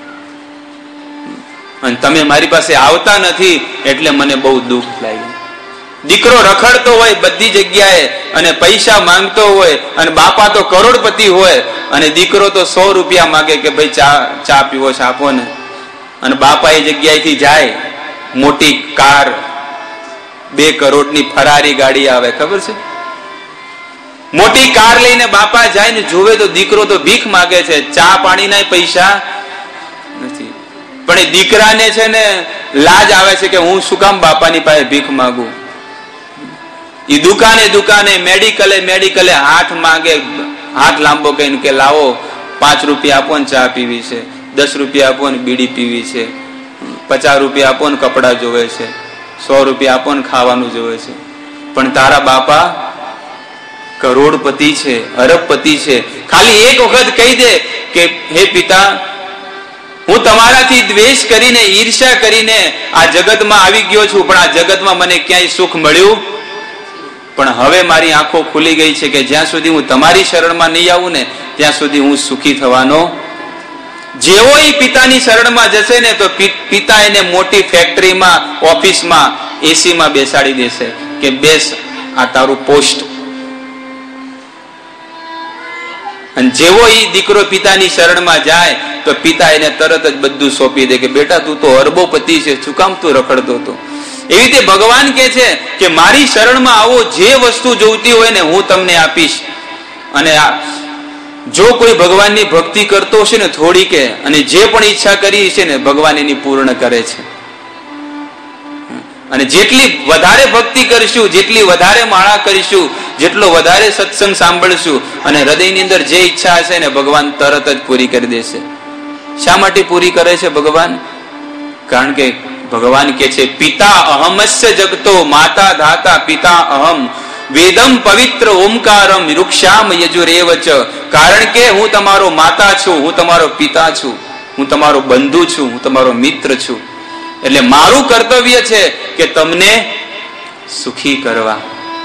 S1: અને તમે મારી પાસે આવતા નથી એટલે મને બહુ દુઃખ લાગ્યું. દીકરો રખડતો હોય બધી જગ્યાએ અને પૈસા માંગતો હોય, અને બાપા તો કરોડપતિ હોય અને દીકરો તો સો રૂપિયા માંગે કે ભાઈ ચા ચા પીવો છે આપો ને. અને બાપા એ જગ્યાએથી જાય, મોટી કાર, બે કરોડની ફરારી ગાડી આવે, ખબર છે? મોટી કાર લઈને બાપા જાય ને જોવે તો દીકરો તો ભીખ માગે છે, ચા પાણીના પૈસા નથી. પણ એ દીકરાને છે ને લાજ આવે છે કે હું શું કામ બાપાની પાસે ભીખ માંગુ. એ દુકાને દુકાને, મેડિકલે મેડિકલે હાથ માંગે, હાથ લાંબો કહીને કે લાવો પાંચ રૂપિયા આપો ને ચા પીવી છે, દસ રૂપિયા આપો ને બીડી પીવી છે, પચાસ રૂપિયા આપો ને કપડા જોવે છે, સો રૂપિયા આપો ને ખાવાનું જોવે છે. પણ તારા બાપા કરોડપતિ છે, અરબપતિ છે. ખાલી એક વખત કહી દે કે હે પિતા, હું તમારાથી દ્વેષ કરીને, ઈર્ષ્યા કરીને આ જગતમાં આવી ગયો છું, પણ આ જગતમાં મને ક્યાંય સુખ મળ્યું. પણ હવે મારી આંખો ખુલી ગઈ છે કે જ્યાં સુધી હું તમારી શરણમાં નહીં આવું ને ત્યાં સુધી હું સુખી થવાનો. જેવો એ પિતાની શરણમાં જશે ને તો પિતા એને મોટી ફેક્ટરીમાં, ઓફિસમાં, એસીમાં બેસાડી દેશે કે બેસ, આ તારું પોસ્ટ. અને જેવો એ દીકરો પિતાની શરણમાં જાય તો પિતા એને તરત જ બધું સોંપી દે કે બેટા તું તો અરબોપતિ છે, શું કામ તું રખડતો હતો? એવી રીતે ભગવાન કે છે કે મારી શરણમાં આવો, જે વસ્તુ જોઈતી હોય ને હું તમને આપીશ. અને જો કોઈ ભગવાનની ભક્તિ કરતો હશે ને થોડી કે, અને જે પણ ઈચ્છા કરી છે ને ભગવાન એની પૂર્ણ કરે છે. અને જેટલી વધારે ભક્તિ કરીશું, જેટલી વધારે માળા કરીશું, જેટલો વધારે સત્સંગ સાંભળશું, અને હૃદયની અંદર જે ઈચ્છા હશે ને ભગવાન તરત જ પૂરી કરી દેશે. શા માટે પૂરી કરે છે ભગવાન? કારણ કે ભગવાન કે છે પિતા અહમસ્ય જગતો માતા ધાતા પિતા અહમ વેદમ પવિત્ર ઓમકારમ વૃક્ષામ યજુરેવ ચ. કારણ કે હું તમારો માતા છું, હું તમારો પિતા છું, હું તમારો બંધુ છું, હું તમારો મિત્ર છું. એટલે મારું કર્તવ્ય છે કે તમને સુખી કરવા.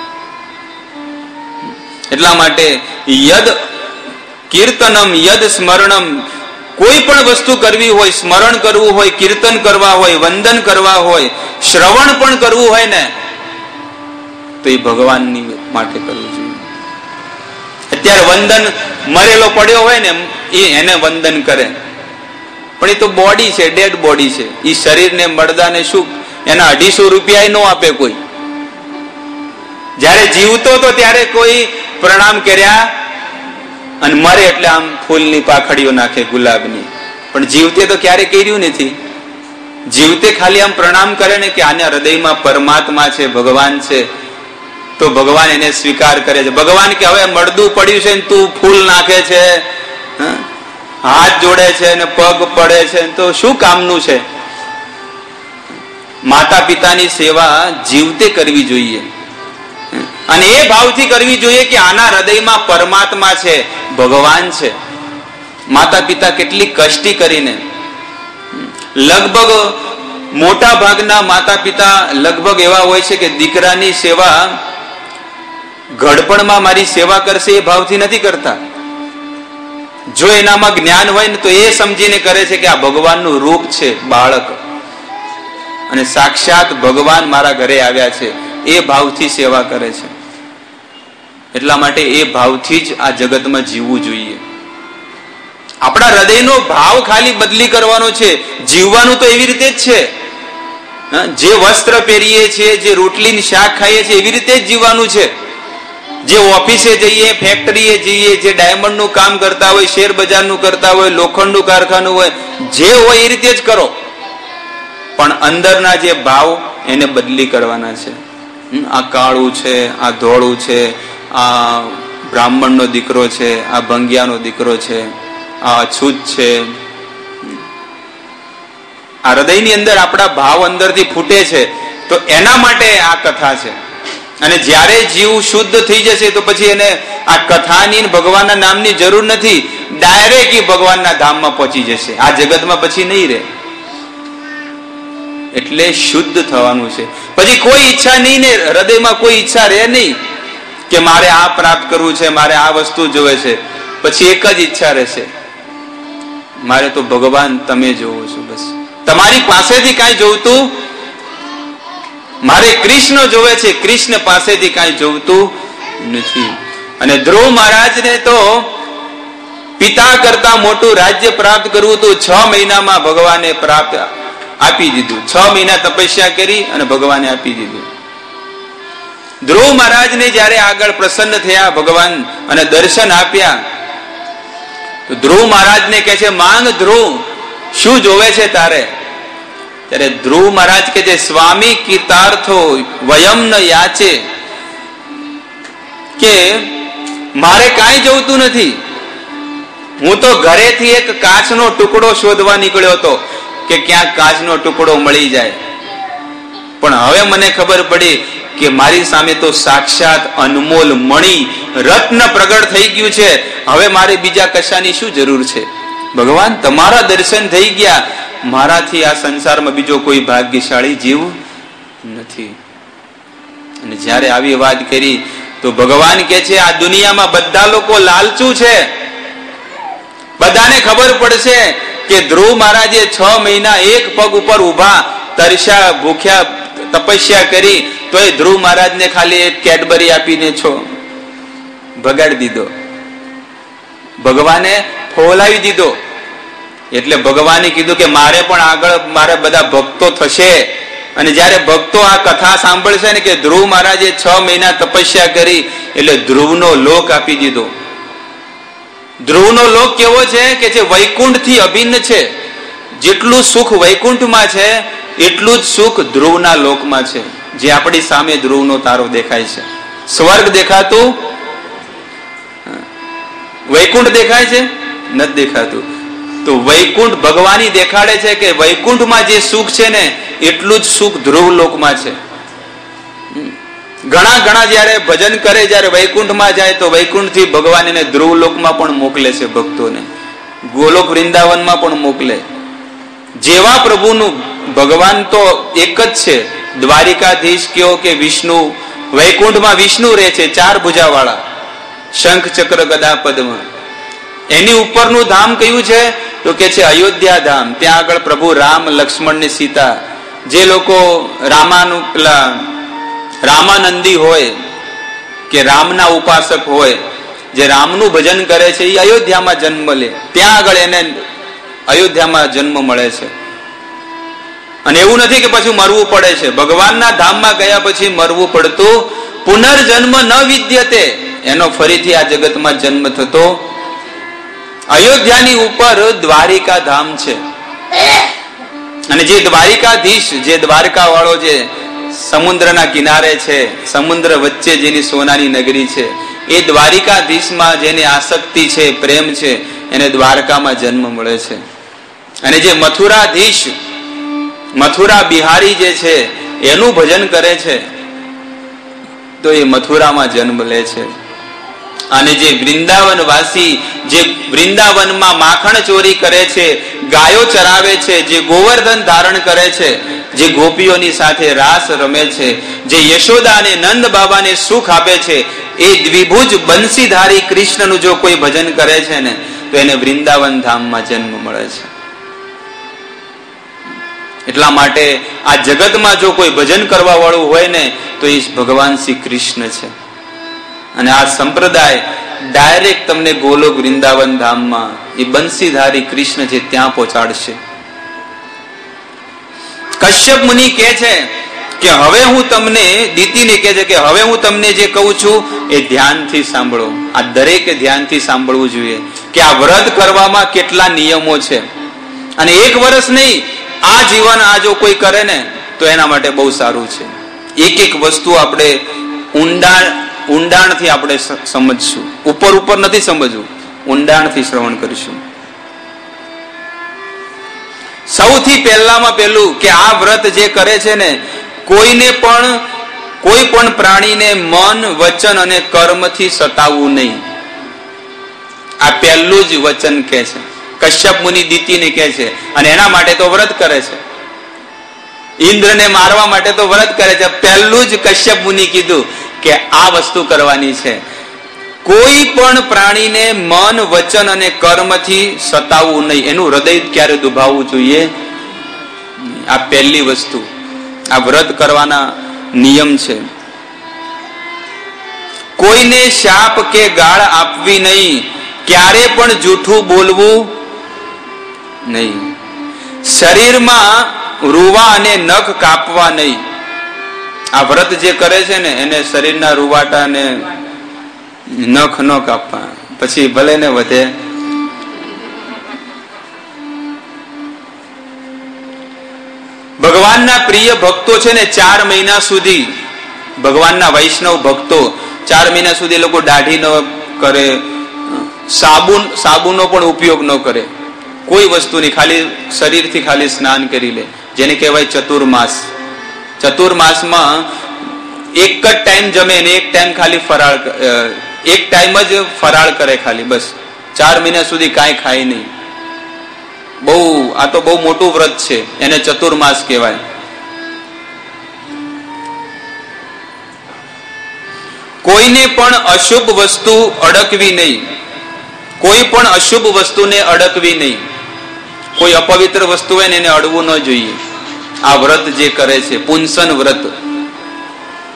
S1: એટલા માટે યદ કીર્તનમ યદ સ્મરણમ, કોઈ પણ વસ્તુ કરવી હોય, સ્મરણ કરવું હોય, કીર્તન કરવા હોય, વંદન કરવા હોય, શ્રવણ પણ કરવું હોય ને તો એ ભગવાનની માટે કરવું જોઈએ. અત્યારે વંદન મરેલો પડ્યો હોય ને એ એને વંદન કરે, પણ એ તો બોડી છે, ડેડ બોડી છે. એ શરીરને મરદાને શું એના અઢીસો રૂપિયા નો આપે કોઈ. જયારે જીવતો તો ત્યારે કોઈ પ્રણામ કર્યા, અને મરે એટલે આમ ફૂલની પાખડીઓ નાખે ગુલાબની. પણ જીવતે તો ક્યારે કર્યું નથી. જીવતે ખાલી આમ પ્રણામ કરે ને કે આના હૃદયમાં પરમાત્મા છે, ભગવાન છે, તો ભગવાન એને સ્વીકાર કરે છે. ભગવાન કે હવે મળદું પડ્યું છે ને તું ફૂલ નાખે છે, હાથ જોડે છે ને પગ પડે છે, તો શું કામનું છે? માતા પિતાની સેવા જીવતે કરવી જોઈએ, અને એ ભાવથી કરવી જોઈએ કે આના હૃદયમાં પરમાત્મા છે, ભગવાન છે. માતા પિતા કેટલી કષ્ટી કરીને, લગભગ મોટા ભાગના માતા પિતા લગભગ એવા હોય છે કે દીકરાની સેવા ઘડપણમાં મારી સેવા કરશે એ ભાવથી નથી કરતા. જો એનામાં જ્ઞાન હોય ને તો એ સમજીને કરે છે કે આ ભગવાનનું રૂપ છે બાળક, અને સાક્ષાત ભગવાન મારા ઘરે આવ્યા છે, એ ભાવથી સેવા કરે છે. એટલા માટે એ ભાવથી જ આ જગતમાં જીવવું જોઈએ. આપણા હૃદયનો ભાવ ખાલી બદલી કરવાનો છે, જીવવાનું તો એવી રીતે જ છે. જે વસ્ત્ર પહેરીએ છીએ, જે રોટલી શાક ખાઈએ છીએ, એવી રીતે જ જીવવાનું છે. જે ઓફિસે જઈએ, ફેક્ટરીએ જઈએ, જે ડાયમંડનું કામ કરતા હોય, શેર બજારનું કરતા હોય, લોખંડનું કારખાનું હોય, જે હોય એ રીતે જ કરો. પણ અંદરના જે ભાવ એને બદલી કરવાના છે. આ કાળું છે, આ ધોળું છે, આ બ્રાહ્મણનો દીકરો છે, આ ભંગિયાનો દીકરો છે, આ અછૂત છે. આ હૃદયની અંદર આપણા ભાવ અંદરથી ફૂટે છે, તો એના માટે આ કથા છે. અને જ્યારે જીવ શુદ્ધ થઈ જશે તો પછી એને આ કથાની ભગવાનના નામની જરૂર નથી, ડાયરેક્ટ એ ભગવાનના ધામમાં પહોંચી જશે. આ જગતમાં પછી નહીં રહે. એટલે શુદ્ધ થવાનું છે. પછી કોઈ ઈચ્છા નહીં ને, હૃદયમાં કોઈ ઈચ્છા રહે નહીં કે મારે આ પ્રાપ્ત કરવું છે, મારે આ વસ્તુ જોવે છે. પછી એક જ ઈચ્છા રહેશે, મારે તો ભગવાન તમે જોવો છો, બસ તમારી પાસેથી કાંઈ જોવતું મારે કૃષ્ણ જોવે છે, કૃષ્ણ પાસેથી કાંઈ જોવતું નથી. અને ધ્રુવ મહારાજને તો પિતા કરતા મોટું રાજ્ય પ્રાપ્ત કરવું હતું, છ મહિનામાં ભગવાને પ્રાપ્ત આપી દીધું. છ મહિના તપસ્યા કરી અને ભગવાને આપી દીધું. ધ્રુવ મહારાજને જયારે આગળ પ્રસન્ન થયા ભગવાન અને દર્શન આપ્યા, તો ધ્રુવ મહારાજને કહે છે માંગ ધ્રુવ, શું જોવે છે તારે? ત્યારે ધ્રુવ મહારાજ કે છે સ્વામી કીર્તાર્થો વયમ ન યાચે, કે મારે કાંઈ જોવતું નથી. હું તો ઘરેથી એક કાચનો ટુકડો શોધવા નીકળ્યો હતો કે ક્યાંક કાચનો ટુકડો મળી જાય, પણ હવે મને ખબર પડી કે મારી સામે તો સાક્ષાત અનમોલ મણિ રત્ન પ્રગટ થઈ ગયું છે. હવે મારે બીજા કશાની શું જરૂર છે? ભગવાન તમારા દર્શન થઈ ગયા, મારાથી આ સંસારમાં બીજો કોઈ ભાગ્યશાળી જીવ નથી. અને જ્યારે આવી વાત કરી તો ભગવાન કે છે આ દુનિયામાં બધા લોકો લાલચુ છે. બધાને ખબર પડશે કે ધ્રુવ મહારાજે છ મહિના એક પગ ઉપર ઉભા તરસ્યા ભૂખ્યા તપસ્યા કરી તો એ ધ્રુવ મહારાજને ખાલી એક કેડબરી આપીને છો ભગાડી દીધો, ભગવાને ફોલાવી દીધો. એટલે ભગવાને કીધું કે મારે પણ આગળ મારે બધા ભક્તો થશે, અને જયારે ભક્તો આ કથા સાંભળશે ને કે ધ્રુવ મહારાજે છ મહિના તપસ્યા કરી એટલે ધ્રુવનો લોક આપી દીધો. ધ્રુવનો લોક કેવો છે કે જે વૈકુંઠ થી અભિન્ન છે. જેટલું સુખ વૈકુંઠમાં છે એટલું જ સુખ ધ્રુવના લોકમાં છે, જે આપણી સામે ધ્રુવનો તારો દેખાય છે. સ્વર્ગ દેખાતું, વૈકુંઠ દેખાય છે? નથી દેખાતું. તો વૈકુંઠ ભગવાન દેખાડે છે કે વૈકુંઠમાં જે સુખ છે ને એટલું જ સુખ ધ્રુવ લોકમાં છે. ઘણા ઘણા જયારે ભજન કરે, જયારે વૈકુંઠમાં જાય તો વૈકુંઠ થી ભગવાન એને ધ્રુવ લોકમાં પણ મોકલે છે ભક્તોને, ગોલોક વૃંદાવનમાં પણ મોકલે. જેવા પ્રભુનું ભગવાન તો એક જ છે, દ્વારિકાધીશ કયો કે વિષ્ણુ, વૈકુંઠમાં વિષ્ણુ રહે છે ચાર ભુજા વાળા, શંખ ચક્ર ગદા પદ્મ. એની ઉપરનું ધામ કયું છે તો કે છે અયોધ્યા ધામ. ત્યાં આગળ પ્રભુ રામ, લક્ષ્મણ ને સીતા, જે લોકો રામાનું પેલા રામાનંદી હોય કે રામના ઉપાસક હોય, જે રામનું ભજન કરે છે એ અયોધ્યામાં જન્મ લે. ત્યાં આગળ એને અયોધ્યામાં જન્મ મળે છે. અને એવું નથી કે પછી મરવું પડે છે. ભગવાનના ધામમાં ગયા પછી મરવું પડતું, પુનર્જન્મ ન વિદ્યતે, એનો ફરીથી આ જગતમાં જન્મ થતો. અયોધ્યાની ઉપર દ્વારિકા ધામ છે. અને જે દ્વારિકાધીશ, જે દ્વારકા વાળો, જે સમુદ્રના કિનારે છે, સમુદ્ર વચ્ચે જેની સોનાની નગરી છે, એ દ્વારિકાધીશમાં જેને આસક્તિ છે, પ્રેમ છે, એને દ્વારકામાં જન્મ મળે છે. અને જે મથુરાધીશ, મથુરા બિહારી જે છે એનું ભજન કરે છે તો એ મથુરામાં જન્મ લે છે. અને જે વૃંદાવન વાસી, જે વૃંદાવનમાં માખણ ચોરી કરે છે, ગાયો ચરાવે છે, જે ગોવર્ધન ધારણ કરે છે, જે ગોપીઓની સાથે રાસ રમે છે, જે યશોદા અને નંદ બાબાને સુખ આપે છે, એ દ્વિભુજ બંસીધારી કૃષ્ણનું જો કોઈ ભજન કરે છે ને તો એને વૃંદાવન ધામમાં જન્મ મળે છે. એટલા માટે આ જગતમાં જો કોઈ ભજન કરવા વાળું હોય ને તો એ ભગવાન શ્રી કૃષ્ણ છે. અને આ સંપ્રદાય ડાયરેક્ટ તમને ગોલોક વૃંદાવન ધામમાં એ બંસીધારી કૃષ્ણ છે ત્યાં પહોંચાડશે. કશ્યપ મુનિ કહે છે કે હવે હું તમને, દીતીને કહે છે કે હવે હું તમને જે કહું છું એ ધ્યાનથી સાંભળો. આ દરેકે ધ્યાનથી સાંભળવું જોઈએ કે આ વ્રત કરવામાં કેટલા નિયમો છે. અને એક વર્ષ નહીં, આ જીવન આ જો કોઈ કરે ને તો એના માટે બહુ સારું છે. એક એક વસ્તુ આપણે ઊંડાણ ઊંડાણથી આપણે સમજશું. ઉપર ઉપર નથી સમજવું, ઊંડાણથી શ્રવણ કરીશું. સૌથી પહેલામાં પહેલું કે આ વ્રત જે કરે છે ને, કોઈને પણ, કોઈ પણ પ્રાણીને મન, વચન અને કર્મથી સતાવવું નહીં. આ પહેલું જ વચન કહે છે. કશ્યપ મુનિ દીતીને કહે છે, અને એના માટે તો વ્રત કરે છે. ઇન્દ્રને મારવા માટે તો વ્રત કરે છે. પહેલું જ કશ્યપ મુનિ કીધું કે આ વસ્તુ કરવાની છે. કોઈ પણ પ્રાણીને મન, વચન અને કર્મથી સતાવવું નહીં. એનું હૃદય ક્યારે દુભાવવું જોઈએ. આ પહેલી વસ્તુ, આ વ્રત કરવાના નિયમ છે. કોઈને શાપ કે ગાળ આપવી નહીં. ક્યારે પણ જૂઠું બોલવું નહીં. શરીરમાં રૂવા અને નખ કાપવા નહીં. આ વ્રત જે કરે છે ને એને શરીરના રૂવાટા ને નખ ન કાપવા, પછી ભલે ને વધે. ભગવાનના પ્રિય ભક્તો છે ને ચાર મહિના સુધી, ભગવાનના વૈષ્ણવ ભક્તો ચાર મહિના સુધી લોકો દાઢી ન કરે, સાબુન સાબુનો પણ ઉપયોગ ન કરે, કોઈ વસ્તુની, ખાલી શરીરથી ખાલી સ્નાન કરી લે, જેને કહેવાય ચતુર્માસ. ચતુર્માસમાં એક જ ટાઈમ જમે ને એક ટાઈમ ખાલી ફરાળ, એક ટાઈમ જ ફરાળ કરે ખાલી, બસ. ચાર મહિના સુધી કાંઈ ખાય નહીં. બહુ, આ તો બહુ મોટું વ્રત છે, એને ચતુર્માસ કહેવાય. કોઈને પણ અશુભ વસ્તુ અડકવી નહીં. કોઈ પણ અશુભ વસ્તુને અડકવી નહીં. કોઈ અપવિત્ર વસ્તુ હોય ને એને અડવું ન જોઈએ. આ વ્રત જે કરે છે પુંસન વ્રત,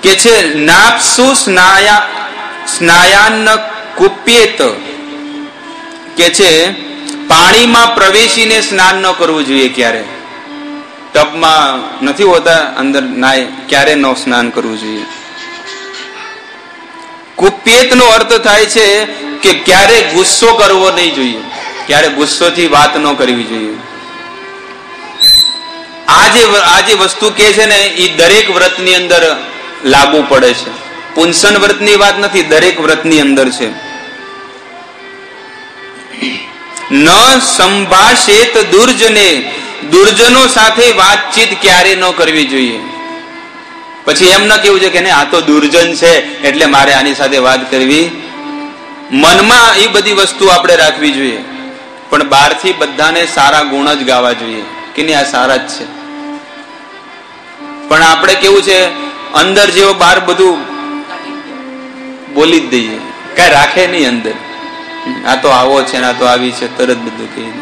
S1: કે છે નાપસુ સ્નાયા સ્નાયાન કુપ્યેત, કે છે પાણીમાં પ્રવેશીને સ્નાન ન કરવું જોઈએ. ક્યારે ટબમાં નથી હોતા અંદર નાય, ક્યારે ન સ્નાન કરવું જોઈએ. કુપ્યેત નો અર્થ થાય છે કે ક્યારે ગુસ્સો કરવો નહીં જોઈએ, ક્યારે ગુસ્સોથી વાત ન કરવી જોઈએ. આ જે આ જે વસ્તુ કે છે ને એ દરેક વ્રતની અંદર લાગુ પડે છે. પુંસન વ્રતની વાત નથી, દરેક વ્રતની અંદર છે. ન સંભાષેત દુર્જને, દુર્જનો સાથે વાતચીત ક્યારે ન કરવી જોઈએ. પછી એમ ન કેવું છે કે ને આ તો દુર્જન છે એટલે મારે આની સાથે વાત કરવી. મનમાં એ બધી વસ્તુ આપણે રાખવી જોઈએ, પણ બહારથી બધાને સારા ગુણ જ ગાવા જોઈએ કે નહીં આ સારા જ છે. પણ આપણે કેવું છે અંદર જેવો બહાર બધું બોલી જ દઈએ, કઈ રાખે નહીં અંદર. આ તો આવો છે ને આ તો આવી છે, તરત બધું કહી.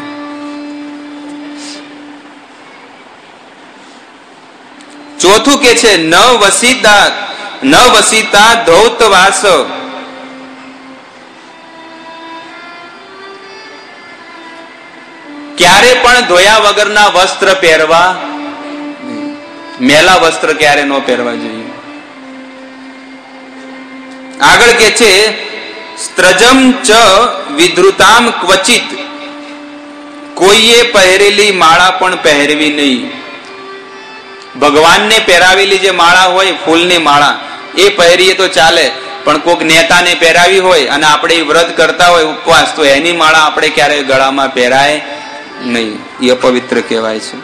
S1: ચોથું કે છે ન વસિતા ન વસિતા ધૌતવાસ, ક્યારે પણ ધોયા વગરના વસ્ત્ર પહેરવા, મેલા વસ્ત્ર ક્યારે ન પહેરવા જોઈએ. આગળ કે છે સ્ત્રજમ ચ વિધૃતામ ક્વચિત, કોઈએ પહેરેલી માળા પણ પહેરવી નહીં. ભગવાનને પહેરાવેલી જે માળા હોય ફૂલની માળા એ પહેરીએ તો ચાલે, પણ કોઈક નેતાને પહેરાવી હોય અને આપણે વ્રત કરતા હોય ઉપવાસ, તો એની માળા આપણે ક્યારેય ગળામાં પહેરાય નહીં, એ અપવિત્ર કહેવાય છે.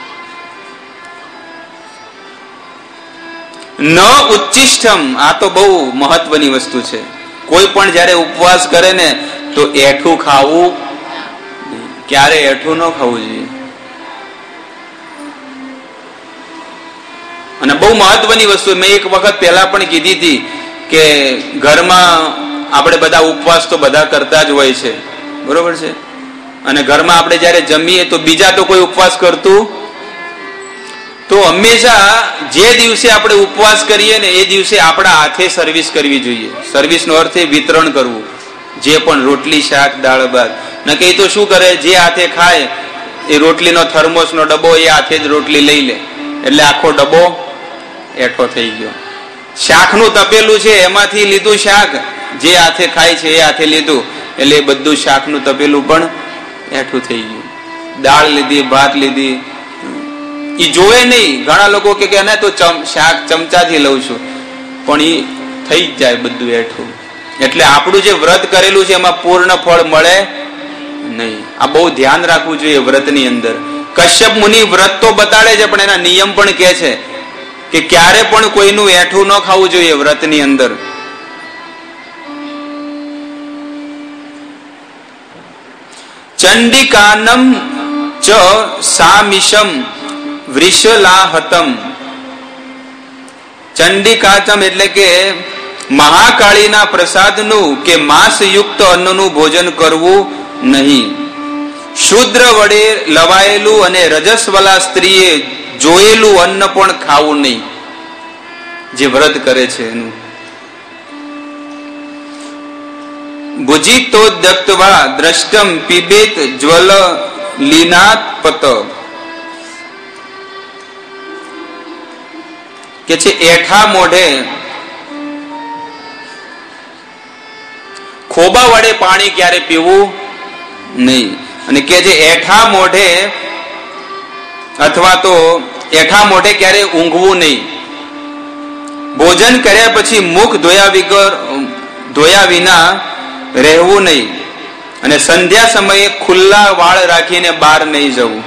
S1: ન ઉચ્ચિષ્ટમ, આ તો બહુ મહત્વની વસ્તુ છે. કોઈ પણ જયારે ઉપવાસ કરે ને તો એઠું ખાવું, ક્યારે એઠું ન ખાવું જોઈએ. અને બહુ મહત્વની વસ્તુ મેં એક વખત પહેલા પણ કીધી હતી કે ઘરમાં આપણે બધા ઉપવાસ તો બધા કરતા જ હોય છે, બરોબર છે. અને ઘરમાં આપણે જયારે જમીએ તો બીજા તો કોઈ ઉપવાસ કરતું, તો હંમેશા જે દિવસે આપણે ઉપવાસ કરીએ ને એ દિવસે આપણા હાથે સર્વિસ કરવી જોઈએ. સર્વિસનો અર્થ એ વિતરણ કરવું, જે પણ રોટલી શાક દાળ ભાત. ન કે તો શું કરે, જે હાથે ખાય એ રોટલીનો થર્મોસનો ડબ્બો એ હાથે જ રોટલી લઈ લે, એટલે આખો ડબ્બો એઠો થઈ ગયો. શાકનું તપેલું છે એમાંથી લીધું શાક, જે હાથે ખાય છે એ હાથે લીધું, એટલે બધું શાકનું તપેલું પણ એઠું થઈ ગયું. દાળ લીધી, ભાત લીધી, એ જોવે નહીં. ઘણા લોકો કે ના તો શાક ચમચાથી લઉં છું, પણ એ થઈ જ જાય બધું એઠું. એટલે આપણું જે વ્રત કરેલું છે એમાં પૂર્ણ ફળ મળે નહીં. આ બહુ ધ્યાન રાખવું જોઈએ વ્રતની અંદર. કશ્યપ મુનિ વ્રત તો બતાડે છે, પણ એના નિયમ પણ કે છે કે ક્યારે પણ કોઈનું એઠું ન ખાવું જોઈએ વ્રતની અંદર. ચંડિકાનમ ચ સામિશમ વૃષલાહતમ, ચંડિકાચમ એટલે કે મહાકાળીના પ્રસાદનું કે માંસયુક્ત અન્નનું ભોજન કરવું નહીં. શુદ્ર વડે લવાયેલું અને રજસ્વલા સ્ત્રીએ જોયેલું અન્ન પણ ખાવું નહીં, જે વ્રત કરે છે એનું. ભુજિતો દત્તવા દ્રષ્ટમ પીબેત જ્વલ લીનાત પત, કે છે એઠા મોઢે ખોબા વડે પાણી ક્યારે પીવું નહીં. અને કે છે એઠા મોઢે અથવા તો એઠા મોઢે ક્યારે ઊંઘવું નહીં. ભોજન કર્યા પછી મુખ ધોયા વગર ધોયા વિના રહેવું નહીં. અને સંધ્યા સમયે ખુલ્લા વાળ રાખીને બહાર નહીં જવું.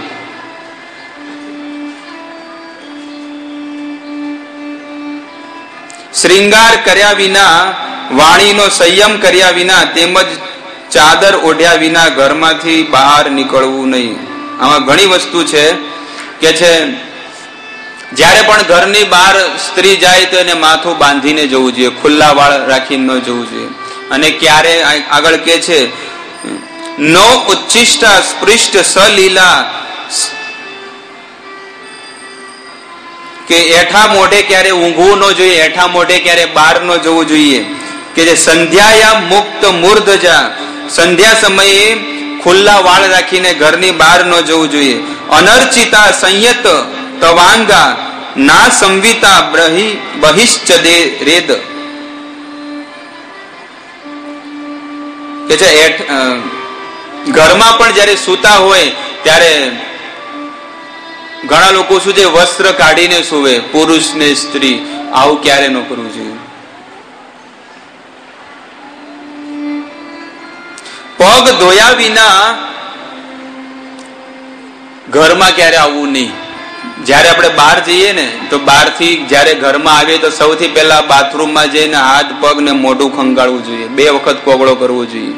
S1: શ્રૃંગાર કર્યા વિના, વાણીનો સંયમ કર્યા વિના, તેમજ ચાદર ઓઢ્યા વિના ઘરમાંથી બહાર નીકળવું નહીં. આમાં ઘણી વસ્તુ છે કે છે જ્યારે પણ ઘરની બહાર સ્ત્રી જાય તો એને માથું બાંધીને જવું જોઈએ, ખુલ્લા વાળ રાખીને ન જવું જોઈએ. અને ક્યારે આગળ કે છે નો ઉચ્ચિષ્ટા સ્પૃષ્ટ સલીલા, કે એઠા મોઢે ક્યારે ઊંઘવું ન જોઈએ, એઠા મોઢે ક્યારે બહાર ન જવું જોઈએ, કે જે સંધ્યાયા મુક્ત મૂર્ધજા, સંધ્યા સમયે ખુલ્લા વાળ રાખીને ઘરની બહાર ન જવું જોઈએ. અનર્ચિતા સંયત તવાંગા ના સંવિતા બહિશ્ચદે રેદ, કે છે ઘરમાં પણ જયારે સૂતા હોય ત્યારે ઘણા લોકો શું છે વસ્ત્ર કાઢીને સૂવે, પુરુષ ને સ્ત્રી, આવું ક્યારે ન કરવું જોઈએ. પગ ધોયા વિના ઘરમાં ક્યારે આવવું નહીં. જયારે આપણે બહાર જઈએ ને તો બહારથી જયારે ઘરમાં આવીએ તો સૌથી પહેલા બાથરૂમમાં જઈને હાથ પગ ને મોઢું ખંગાળવું જોઈએ, બે વખત કોગળો કરવો જોઈએ.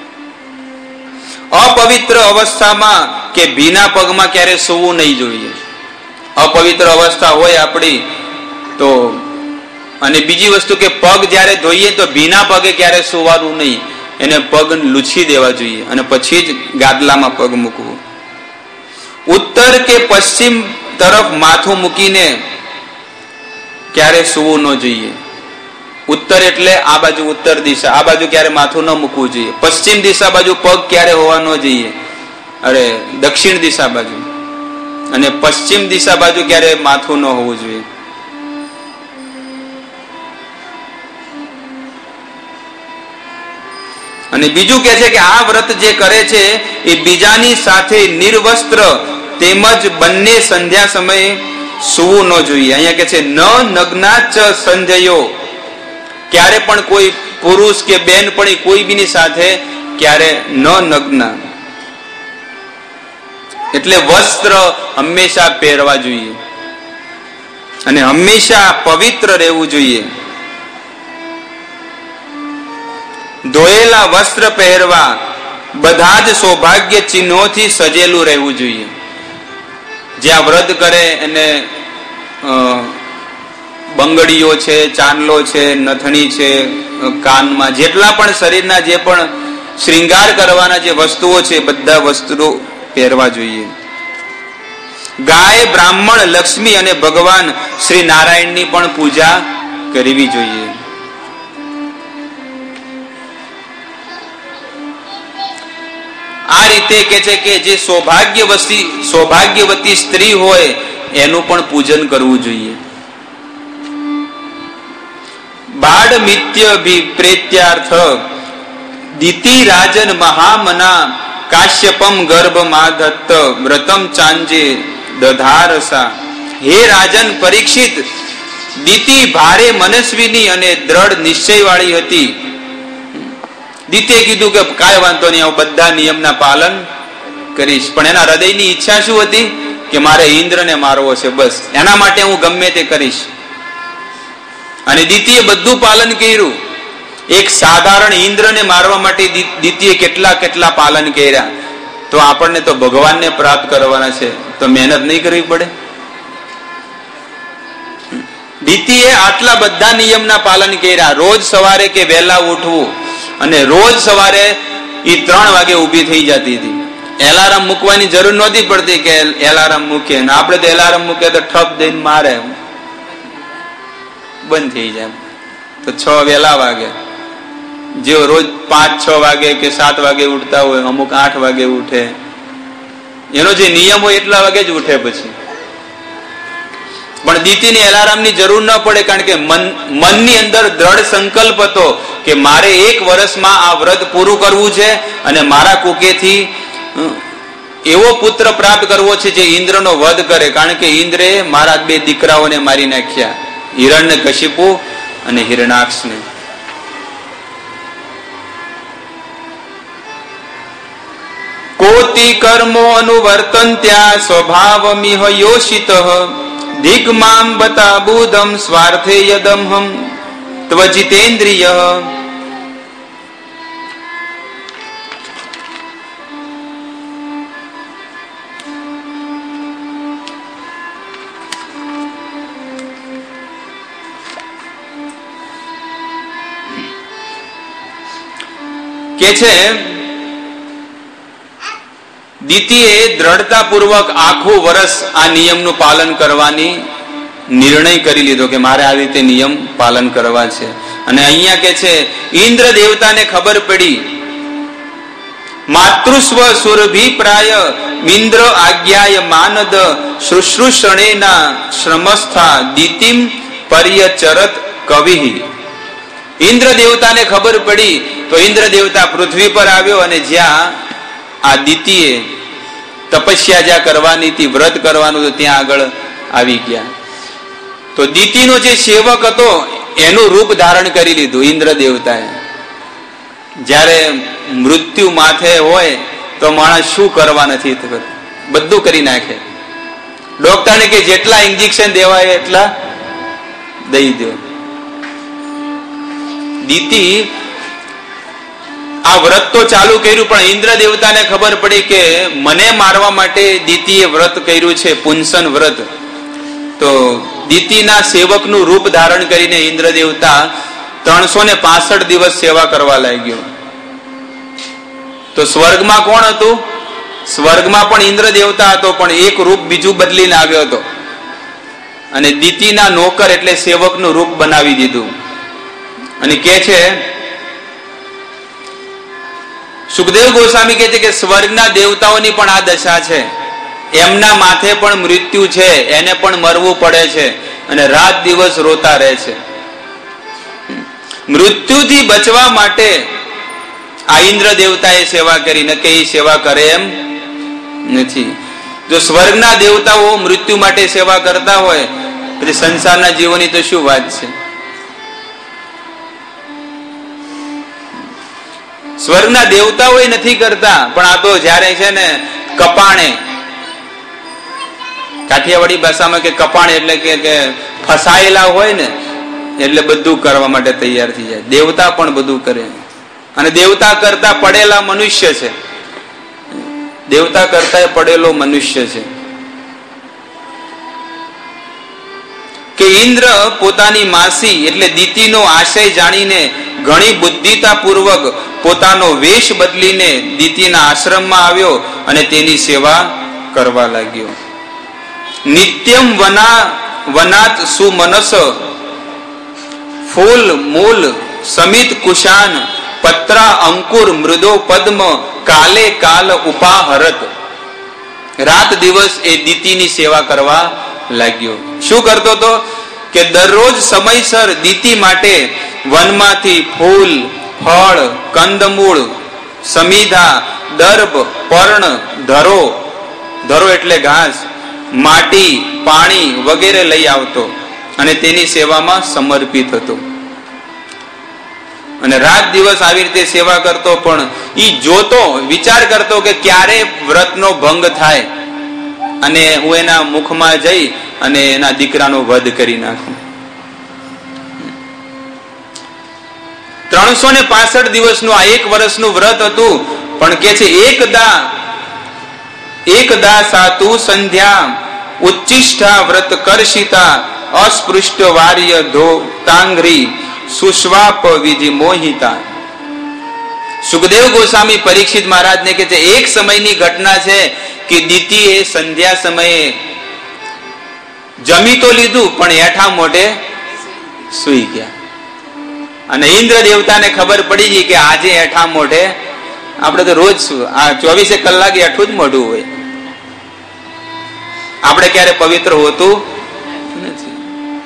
S1: અપવિત્ર અવસ્થામાં કે ભીના પગમાં ક્યારે સૂવું નહીં જોઈએ. અપવિત્ર અવસ્થા હોય આપણી તો, અને બીજી વસ્તુ કે પગ જયારે ધોઈએ તો ભીના પગે ક્યારે સુવાનું નહીં, એને પગ લૂછી દેવા જોઈએ અને પછી જ ગાદલામાં પગ મૂકવું. ઉત્તર કે પશ્ચિમ તરફ માથું મૂકીને ક્યારે સૂવું ન જોઈએ. ઉત્તર એટલે આ બાજુ ઉત્તર દિશા, આ બાજુ ક્યારે માથું ન મૂકવું જોઈએ. પશ્ચિમ દિશા બાજુ પગ ક્યારે હોવા ન જોઈએ, અરે દક્ષિણ દિશા બાજુ, અને પશ્ચિમ દિશા બાજુ ક્યારે માથું ન હોવું જોઈએ. અને બીજું કે છે કે આ વ્રત જે કરે છે એ બીજાની સાથે નિર્વસ્ત્ર તેમજ બંને સંધ્યા સમયે સૂવું ન જોઈએ. અહીંયા કે છે ન નગ્નાચ સંધ્યો, ક્યારે પણ કોઈ પુરુષ કે બેનપણી કોઈ બીની સાથે ક્યારે ન નગ્ન, એટલે વસ્ત્ર હંમેશા પહેરવા જોઈએ અને હંમેશા પવિત્ર રહેવું જોઈએ. ધોયેલા વસ્ત્ર પહેરવા, બધા જ સૌભાગ્ય ચિહ્નોથી સજેલું રહેવું જોઈએ. જ્યાં વ્રત કરે એને બંગડીઓ છે, ચાંદલો છે, નથણી છે, કાનમાં જેટલા પણ શરીરના જે પણ શ્રૃંગાર કરવાના જે વસ્તુઓ છે બધા વસ્તુઓ પહેરવા જોઈએ. ગાય, બ્રાહ્મણ, લક્ષ્મી અને ભગવાન શ્રી નારાયણની પણ પૂજા કરવી જોઈએ. આ રીતે કે છે કે જે સૌભાગ્યવતી સૌભાગ્યવતી સ્ત્રી હોય એનું પણ પૂજન કરવું જોઈએ. બાળ મિત્ય પ્રેત્યાર્થ દિતિ રાજન મહામના કાશ્યપમ ગર્ભ માધત્ત વ્રતમ ચાંજે દધારસા. હે રાજન પરીક્ષિત, દિતિ ભારે મનસ્વીની અને દ્રઢ નિશ્ચય વાળી હતી. દિતે કીધું કે કાંઈ વાંધો નહીં, હું બધા નિયમના પાલન કરીશ, પણ એના હૃદયની ઈચ્છા શું હતી કે મારે ઇન્દ્રને મારવો છે, બસ એના માટે હું ગમે તે કરીશ. અને દિતિએ બધું પાલન કર્યું. એક સાધારણ ઇન્દ્રને મારવા માટે દિતિએ કેટલા કેટલા પાલન કર્યા. તો આપણને તો ભગવાનને પ્રાપ્ત કરવાના છે તો મહેનત નહીં કરવી પડે? દિતિએ આટલા બધા નિયમના પાલન કર્યા. રોજ સવારે કે વહેલા ઉઠવું, અને રોજ સવારે એ ત્રણ વાગે ઊભી થઈ જતી હતી. એલાર્મ મૂકવાની જરૂર નહોતી પડતી કે એલાર્મ મૂકે, આપણે તો એલાર્મ મૂકે તો ઠપ દઈને મારે, બંધ થઈ જાય. તો છ વહેલા વાગે, જેઓ રોજ પાંચ છ વાગે કે સાત વાગે ઉઠતા હોય, અમુક આઠ વાગે ઉઠે, એનો જે નિયમ હોય એટલા વાગે જ ઉઠે પછી. પણ દિતિની એલાર્મની જરૂર ન પડે, કારણ કે મન મનની અંદર દ્રઢ સંકલ્પ હતો કે મારે એક વર્ષમાં આ વ્રત પૂરું કરવું છે અને મારા કુકેથી એવો પુત્ર પ્રાપ્ત કરવો છે જે ઇન્દ્રનો વધ કરે. કારણ કે ઇન્દ્રે મારા બે દીકરાઓને મારી નાખ્યા, હિરણ્યકશિપુ અને હિરણાક્ષને. કોતિ કર્મો અનુવર્તન્ત્યા સ્વભાવમિહ યોષિતઃ દિગ્મામ બતાબુદમ સ્વાર્થે યદમહમ ત્વજિતેન્દ્રિય. કે છે દિતિએ દ્રઢતાપૂર્વક આખું વર્ષ આ નિયમનું પાલન કરવાની નિર્ણય કરી લીધો કે મારે આવી રીતે નિયમ પાલન કરવા છે. અને અહીંયા કે છે ઇન્દ્ર દેવતાને ખબર પડી, માતૃસ્વ સુરભી પ્રાય ઇન્દ્ર આજ્ઞાય માનદ શુશ્રુષણેના શ્રમસ્થા દિતિમ પર્યચરત કવિ. ઇન્દ્ર દેવતાને ખબર પડી તો ઇન્દ્ર દેવતા પૃથ્વી પર આવ્યો અને જ્યાં આ દિતિએ તપસ્યા જ્યાં કરવાની હતી, વ્રત કરવાનું ત્યાં આગળ આવી ગયા. તો દિતિનો જે સેવક હતો એનું રૂપ ધારણ કરી લીધું ઇન્દ્ર દેવતાએ. જ્યારે મૃત્યુ માથે હોય તો માણસ શું કરવા નથી થતું, બધું કરી નાખે. ડોક્ટરને કે જેટલા ઇન્જેક્શન દેવાય એટલા દઈ દો. દિતિ આ વ્રત તો ચાલુ કર્યું, પણ ઇન્દ્ર દેવતાને ખબર પડી કે મને મારવા માટે દિતિએ વ્રત કર્યું છે, પુંસન વ્રત. તો દિતિના સેવકનું રૂપ ધારણ કરીને ઇન્દ્ર દેવતા ત્રણસો ને પાસઠ દિવસ સેવા કરવા લાગ્યો. તો સ્વર્ગમાં કોણ હતું? સ્વર્ગમાં પણ ઇન્દ્ર દેવતા હતો, પણ એક રૂપ બીજું બદલીને આવ્યો હતો અને દિતિના નોકર એટલે સેવકનું રૂપ બનાવી દીધું. અને કે છે સુખદેવ ગોસ્વામી કહે છે કે સ્વર્ગના દેવતાઓની પણ આ દશા છે. એમના માથે પણ મૃત્યુ છે, એને પણ મરવું પડે છે અને રાત દિવસ રોતા રહે છે. મૃત્યુથી બચવા માટે આ ઇન્દ્ર દેવતાએ સેવા કરી, ન કે એ સેવા કરે એમ નથી. જો સ્વર્ગના દેવતાઓ મૃત્યુ માટે સેવા કરતા હોય પછી સંસારના જીવોની તો શું વાત છે. સ્વર્ગના દેવતાઓ નથી કરતા, પણ આ તો જયારે છે ને કપાણે, કાઠિયાવાડી ભાષામાં કે કપાણે એટલે કે ફસાયેલા હોય ને એટલે બધું કરવા માટે તૈયાર થઈ જાય. દેવતા પણ બધું કરે, અને દેવતા કરતા પડેલા મનુષ્ય છે. દેવતા કરતા પડેલો મનુષ્ય છે. કે ઇન્દ્ર પોતાની માસી એટલે દિતિનો આશય જાણીને ઘણી બુદ્ધિતા પૂર્વક પોતાનો વેશ બદલીને દિતિના આશ્રમમાં આવ્યો અને તેની સેવા કરવા લાગ્યો. નિત્યમ વના વનાત સુમનસ ફૂલ મૂલ સમિત કુશાન પત્રા અંકુર મૃદો પદ્મ કાલે કાલ ઉપાહરત. રાત દિવસ એ દિતિની સેવા કરવા લાગ્યો. શું કરતો હતો કે દરરોજ સમયસર દિતિ માટે વનમાંથી ફૂલ, ફળ, કંદમૂળ, સમીધા, દર્ભ, પર્ણ, ધરો, ધરો એટલે ઘાસ, માટી, પાણી વગેરે લઈ આવતો અને તેની સેવામાં સમર્પિત હતો. અને રાત દિવસ આવી રીતે સેવા કરતો, પણ ઈ જોતો, વિચાર કરતો કે ક્યારે વ્રતનો ભંગ થાય અને હું એના મુખમાં જઈ અને એના દીકરાનો વધ કરી નાખું. ત્રણસો ને પાસઠ દિવસનું આ એક વર્ષનું વ્રત હતું. પણ કે છે એકદા એકદા સાતુ સંધ્યા ઉચ્ચિષ્ઠા વ્રત કર્ષિતા અસ્પૃષ્ટ વાર્ય ધો તાંઘ્રી સુસ્વાપ વિધિ મોહિતા. સુખદેવ ગોસ્વામી પરીક્ષિત મહારાજને કહે છે એક સમયની ઘટના છે કે દિતિએ સંધ્યા સમયે જમી તો લીધું પણ હેઠા મોઢે સુઈ ગયા. અને ઇન્દ્ર દેવતાને ખબર પડી ગઈ કે આજે હેઠા મોઢે, આપણે તો રોજ આ ચોવીસે કલાક હેઠું જ મોઢું હોય, આપણે ક્યારે પવિત્ર હોતું નથી.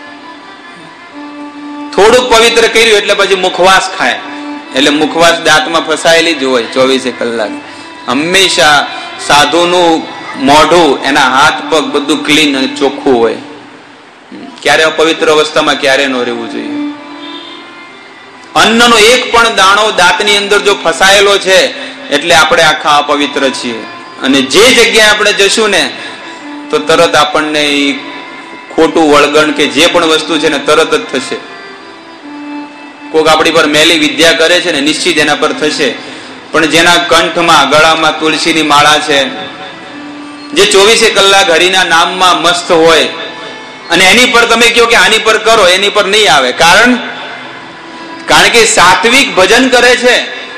S1: થોડુંક પવિત્ર કર્યું એટલે પછી મુખવાસ ખાય, એટલે મુખવાસ દાંતમાં ફસાયેલી જ હોય ચોવીસે કલાક. હંમેશા સાધુનું મોઢું, એના હાથ પગ બધું ક્લીન અને ચોખ્ખું હોય. ક્યારે અપવિત્ર અવસ્થામાં ક્યારે ન રહેવું જોઈએ. અન્નનો એક પણ દાણો દાંતની અંદર જો ફસાયેલો છે એટલે આપણે આખા અપવિત્ર છીએ. અને જે જગ્યાએ આપણે જશું ને તો તરત આપણને ખોટું વળગણ કે જે પણ વસ્તુ છે ને તરત જ થશે. કોઈક આપણી પર મેલી વિદ્યા કરે છે ને નિશ્ચિત એના પર થશે. પણ જેના કંઠમાં, ગળામાં તુલસીની માળા છે, જે ચોવીસે કલાક હરિના નામમાં મસ્ત હોય, અને એની પર તમે કહો કે આની પર કરો, એની પર નહીં આવે. કારણ કારણ કે સાત્વિક ભજન કરે છે.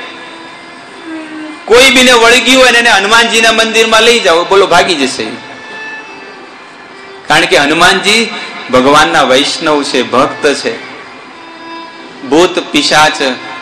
S1: કોઈ બીને વળગી હોય ને એને હનુમાનજીના મંદિરમાં લઈ જાઓ, બોલો ભાગી જશે. કારણ કે હનુમાનજી ભગવાનના વૈષ્ણવ છે, ભક્ત છે. ભૂત પિશાચ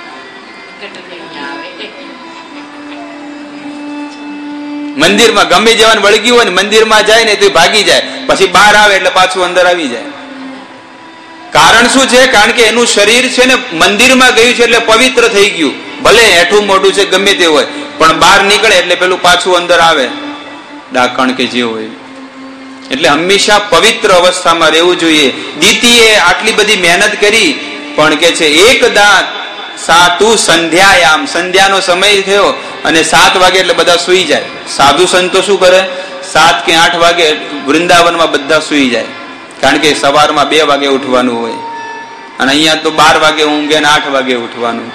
S1: મંદિરમાં ગમે જવાનું વળગ્યું હોય ને મંદિરમાં જાય ને તો ભાગી જાય, પછી બહાર આવે એટલે પાછું અંદર આવી જાય. કારણ શું છે? કારણ કે એનું શરીર છે ને મંદિરમાં ગયું છે એટલે પવિત્ર થઈ ગયું. ભલે હેઠું મોઢું છે ગમે તે હોય, પણ બહાર નીકળે એટલે પેલું પાછું અંદર આવે, ડાકણ કે જે હોય. એટલે હંમેશા પવિત્ર અવસ્થામાં રહેવું જોઈએ. દીતીએ આટલી બધી મહેનત કરી પણ કે છે એક દાંત સાતુ સંધ્યાયામ, સંધ્યાનો સમય થયો અને સાત વાગે એટલે બધા સુઈ જાય. સાધુ સંતો શું કરે? સાત કે આઠ વાગે વૃંદાવનમાં બધા સુઈ જાય, કારણ કે સવારમાં બે વાગે ઉઠવાનું હોય, અને અહીંયા તો બાર વાગે ઊંઘે ને આઠ વાગે ઉઠવાનું.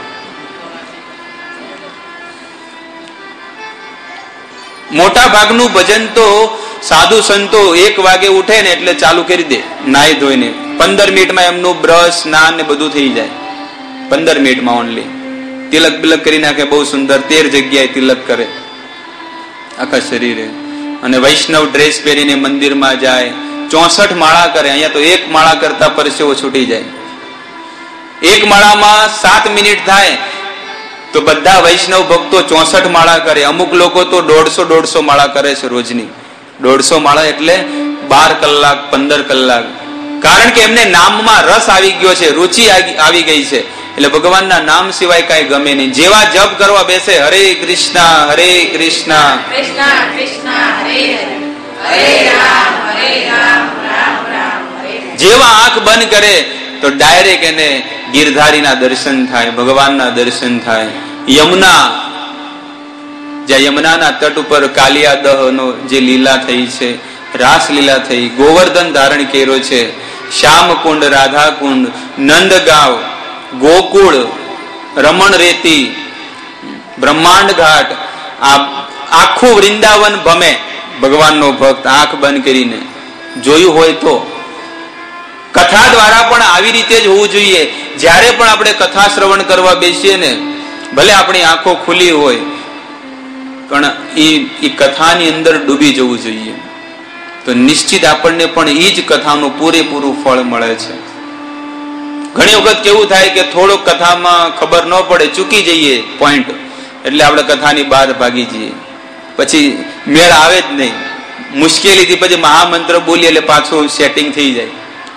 S1: મોટા ભાગનું ભજન તો સાધુ સંતો એક વાગે ઉઠે ને એટલે ચાલુ કરી દે, નાઈ ધોઈને. પંદર મિનિટમાં એમનું બ્રશ સ્નાન ને બધું થઈ જાય. પંદર મિનિટમાં ઓનલી તિલક બિલક કરી નાખે, બહુ સુંદર. તેર જગ્યાએ તિલક કરે આખા શરીરે, અને વૈષ્ણવ ડ્રેસ પહેરીને મંદિરમાં જાય. ચોસઠ માળા કરે. અહીંયા તો એક માળા કરતા પરસેવો છૂટી જાય. એક માળામાં સાત મિનિટ થાય તો બધા વૈષ્ણવ ભક્તો ચોસઠ માળા કરે. અમુક લોકો તો દોઢસો દોઢસો માળા કરે છે રોજની. દોઢસો માળા એટલે બાર કલાક પંદર કલાક. કારણ કે એમને નામમાં રસ આવી ગયો છે, રુચિ આવી ગઈ છે. એટલે ભગવાનના નામ સિવાય કઈ ગમે નહીં. જેવા જપ કરવા બેસે, હરે કૃષ્ણ હરે કૃષ્ણ કૃષ્ણ કૃષ્ણ હરે હરે રામ હરે રામ રામ રામ હરે. જેવા આંખ બંધ કરે તો ડાયરેક્ટ એને ગિરધારીના દર્શન થાય, ભગવાનના દર્શન થાય. યમુના, જ્યાં યમુનાના તટ ઉપર કાલિયા દહનો જે લીલા થઈ છે, રાસ લીલા થઈ, ગોવર્ધન ધારણ કર્યો છે, શ્યામકુંડ, રાધાકુંડ, નંદગાંવ, ગોકુળ, રમણ રેતી, બ્રહ્માંડ ઘાટ, આ આખું વૃંદાવન ભમે ભગવાનનો ભક્ત આંખ બંધ કરીને. જોયું હોય તો કથા દ્વારા પણ આવી રીતે જ હોવું જોઈએ. જ્યારે પણ આપણે કથા શ્રવણ કરવા બેસીએ ને, ભલે આપણી આંખો ખુલ્લી હોય, પણ એ કથાની અંદર ડૂબી જવું જોઈએ. તો નિશ્ચિત આપણને પણ એ જ કથાનું પૂરેપૂરું ફળ મળે છે. ઘણી વખત કેવું થાય કે થોડોક કથામાં ખબર ન પડે, ચૂકી જઈએ પોઈન્ટ, એટલે આપણે કથાની બહાર ભાગી જઈએ, પછી મેળ આવે જ નહીં. મુશ્કેલીથી પછી મહામંત્ર બોલીએ એટલે પાછું સેટિંગ થઈ જાય.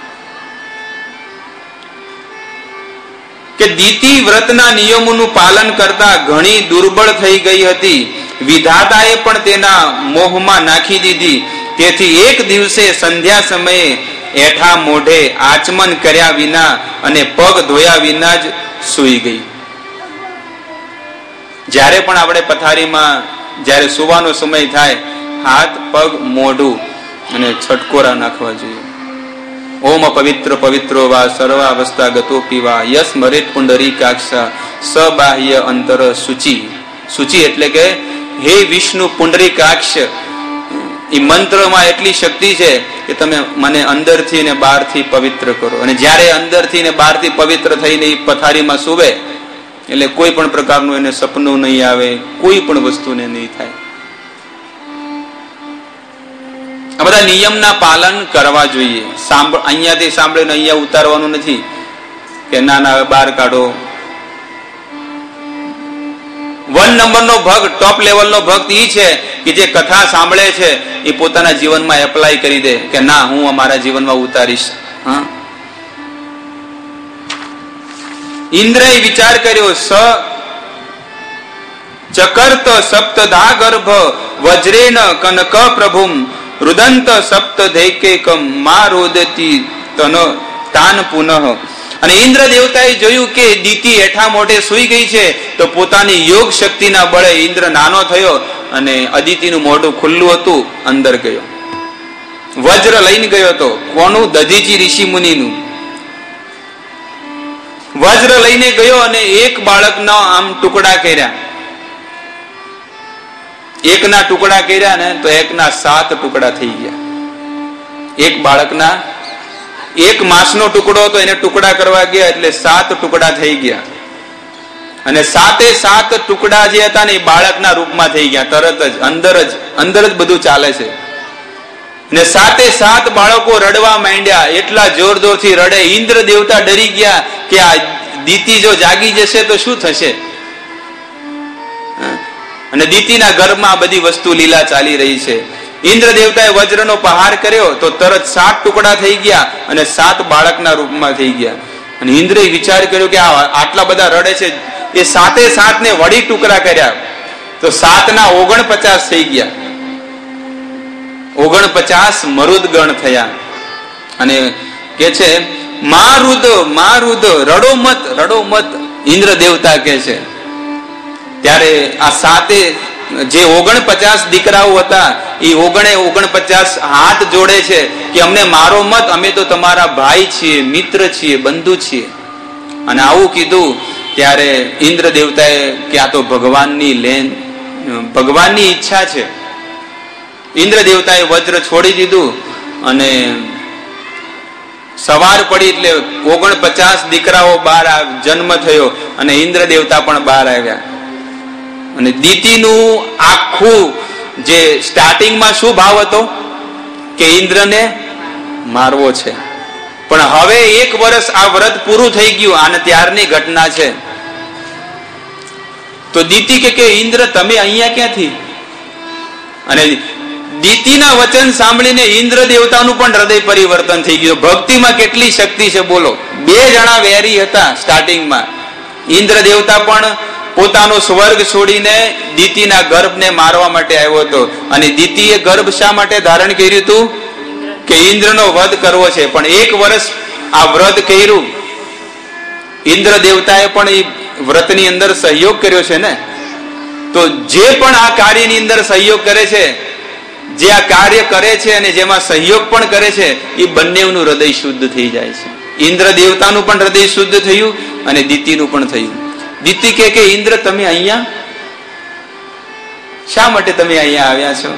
S1: કે દીતી વ્રતના નિયમોનું પાલન કરતા ઘણી દુર્બળ થઈ ગઈ હતી. વિધાતાએ પણ તેના મોહમાં નાખી દીધી. તેથી એક દિવસે સંધ્યા સમયે એઠા મોઢે આચમન કર્યા વિના અને પગ ધોયા વિના જ સૂઈ ગઈ. જ્યારે પણ આપણે પથારીમાં જ્યારે સુવાનો સમય થાય, હાથ પગ મોઢું અને છટકોરા નાખવા જોઈએ. ઓમ પવિત્ર પવિત્રો વા સર્વાવસ્થા ગતો પીવા યસ મરેત પુંડરીકાક્ષ સબાહ્ય અંતર સૂચિ. સૂચિ એટલે કે હે વિષ્ણુ પુંડરીકાક્ષ, એ મંત્રમાં એટલી શક્તિ છે કે તમે મને અંદરથી ને બહારથી પવિત્ર કરો. અને જ્યારે અંદરથી ને બહારથી પવિત્ર થઈને એ પથારીમાં સૂવે એટલે કોઈ પણ પ્રકારનું એને સપનું નહીં આવે, કોઈ પણ વસ્તુને નહીં થાય. આ બધા નિયમના પાલન કરવા જોઈએ. સાંભળ અહીંયાથી સાંભળીને અહીંયા ઉતારવાનું નથી કે ના ના બહાર કાઢો. વન નંબરનો ભક્ત, ટોપ લેવલનો ભક્ત એ છે કે જે કથા સાંભળે છે એ પોતાના જીવનમાં એપ્લાય કરી દે કે ના હું અમારા જીવનમાં ઉતારીશ. હા, ઇન્દ્રએ વિચાર કર્યો, સ ચકર્ત સપ્તધા ગર્ભ વજ્રેન કનક પ્રભુમ રુદંત સપ્ત ધૈકેકમ મા રોદતી તન તાન પુનઃ. અને ઇન્દ્ર દેવતાએ જોયું કે દીતી હેઠા મોઢે સૂઈ ગઈ છે, તો પોતાની યોગ શક્તિના બળે ઇન્દ્ર નાનો થયો અને અદિતિનું મોઢું ખુલ્લું હતું, અંદર ગયો. વજ્ર લઈને ગયો હતો. કોનું? દધીચી ઋષિ મુનિનું. વજ્ર લઈને ગયો અને એક બાળકના આમ ટુકડા કર્યા. એકના ટુકડા કર્યા ને તો એકના સાત ટુકડા થઈ ગયા. એક બાળકના એક માસનો ટુકડો હતો, એને ટુકડા કરવા ગયા એટલે સાત ટુકડા થઈ ગયા. અને સાતે સાત ટુકડા જે હતા ને એ બાળકના રૂપમાં થઈ ગયા. તરત જ અંદર જ અંદર જ બધું ચાલે છે. ને સાતે સાત બાળકો રડવા માંડ્યા, એટલા જોર જોરથી રડે. ઇન્દ્ર દેવતા ડરી ગયા કે આ દીતિ જો જાગી જશે તો શું થશે. અને દીતિના ગર્ભમાં આ બધી વસ્તુ લીલા ચાલી રહી છે. ઇન્દ્ર દેવતાએ વજ્રનો પ્રહાર કર્યો તો તરત સાત ટુકડા થઈ ગયા અને સાત બાળકના રૂપમાં થઈ ગયા. અને ઇન્દ્રએ વિચાર કર્યો કે આ આટલા બધા રડે છે, એ સાતે સાત ને વળી ટુકડા કર્યા તો સાત ના ઓગણપચાસ થઈ ગયા. ઓગણપચાસ મરુદગણ થયા. અને કે છે મારુદ મારુદ, રડો મત રડો મત, ઇન્દ્ર દેવતા કે છે. ત્યારે આ સાતે જે ઓગણપચાસ દીકરાઓ હતા એ ઓગણે ઓગણપચાસ હાથ જોડે છે કે અમને મારો મત, અમે તો તમારા ભાઈ છીએ, મિત્ર છીએ, બંધુ છીએ. અને આવું કીધું ત્યારે ઇન્દ્ર દેવતાએ કે આ તો ભગવાનની લેન, ભગવાનની ઈચ્છા છે. ઇન્દ્ર દેવતાએ વજ્ર છોડી દીધું અને સવાર પડી એટલે ઓગણપચાસ દીકરાઓ બહાર જન્મ થયો અને ઇન્દ્ર દેવતા પણ બહાર આવ્યા. અને દીતિનું આખું જે સ્ટાર્ટિંગમાં શું ભાવ હતો કે ઇન્દ્રને મારવો છે, પણ હવે એક વર્ષ આ વ્રત પૂરું થઈ ગયું અને ત્યારની ઘટના છે. તો દીતિ કે ઇન્દ્ર તમે અહીંયા ક્યાંથી? અને દીતિના વચન સાંભળીને ઇન્દ્ર દેવતાનું પણ હૃદય પરિવર્તન થઈ ગયું. ભક્તિમાં કેટલી શક્તિ છે બોલો. બે જણા વેરી હતા સ્ટાર્ટિંગમાં. ઇન્દ્ર દેવતા પણ પોતાનો સ્વર્ગ છોડીને દીતિના ગર્ભને મારવા માટે આવ્યો હતો. અને દીતિએ ગર્ભ શા માટે ધારણ કર્યું હતું? કે ઇન્દ્રનો વધ કરવો છે. પણ એક વર્ષ આ વ્રત કર્યું. ઇન્દ્ર દેવતાએ પણ એ વ્રતની અંદર સહયોગ કર્યો છે ને. તો જે પણ આ કાર્યની અંદર સહયોગ કરે છે, જે આ કાર્ય કરે છે અને જેમાં સહયોગ પણ કરે છે, એ બંનેનું હૃદય શુદ્ધ થઈ જાય છે. ઇન્દ્ર દેવતાનું પણ હૃદય શુદ્ધ થયું અને દીતિનું પણ થયું. દીતિ કે કે ઇન્દ્ર તમે અહીંયા શા માટે તમે અહીંયા આવ્યા છો?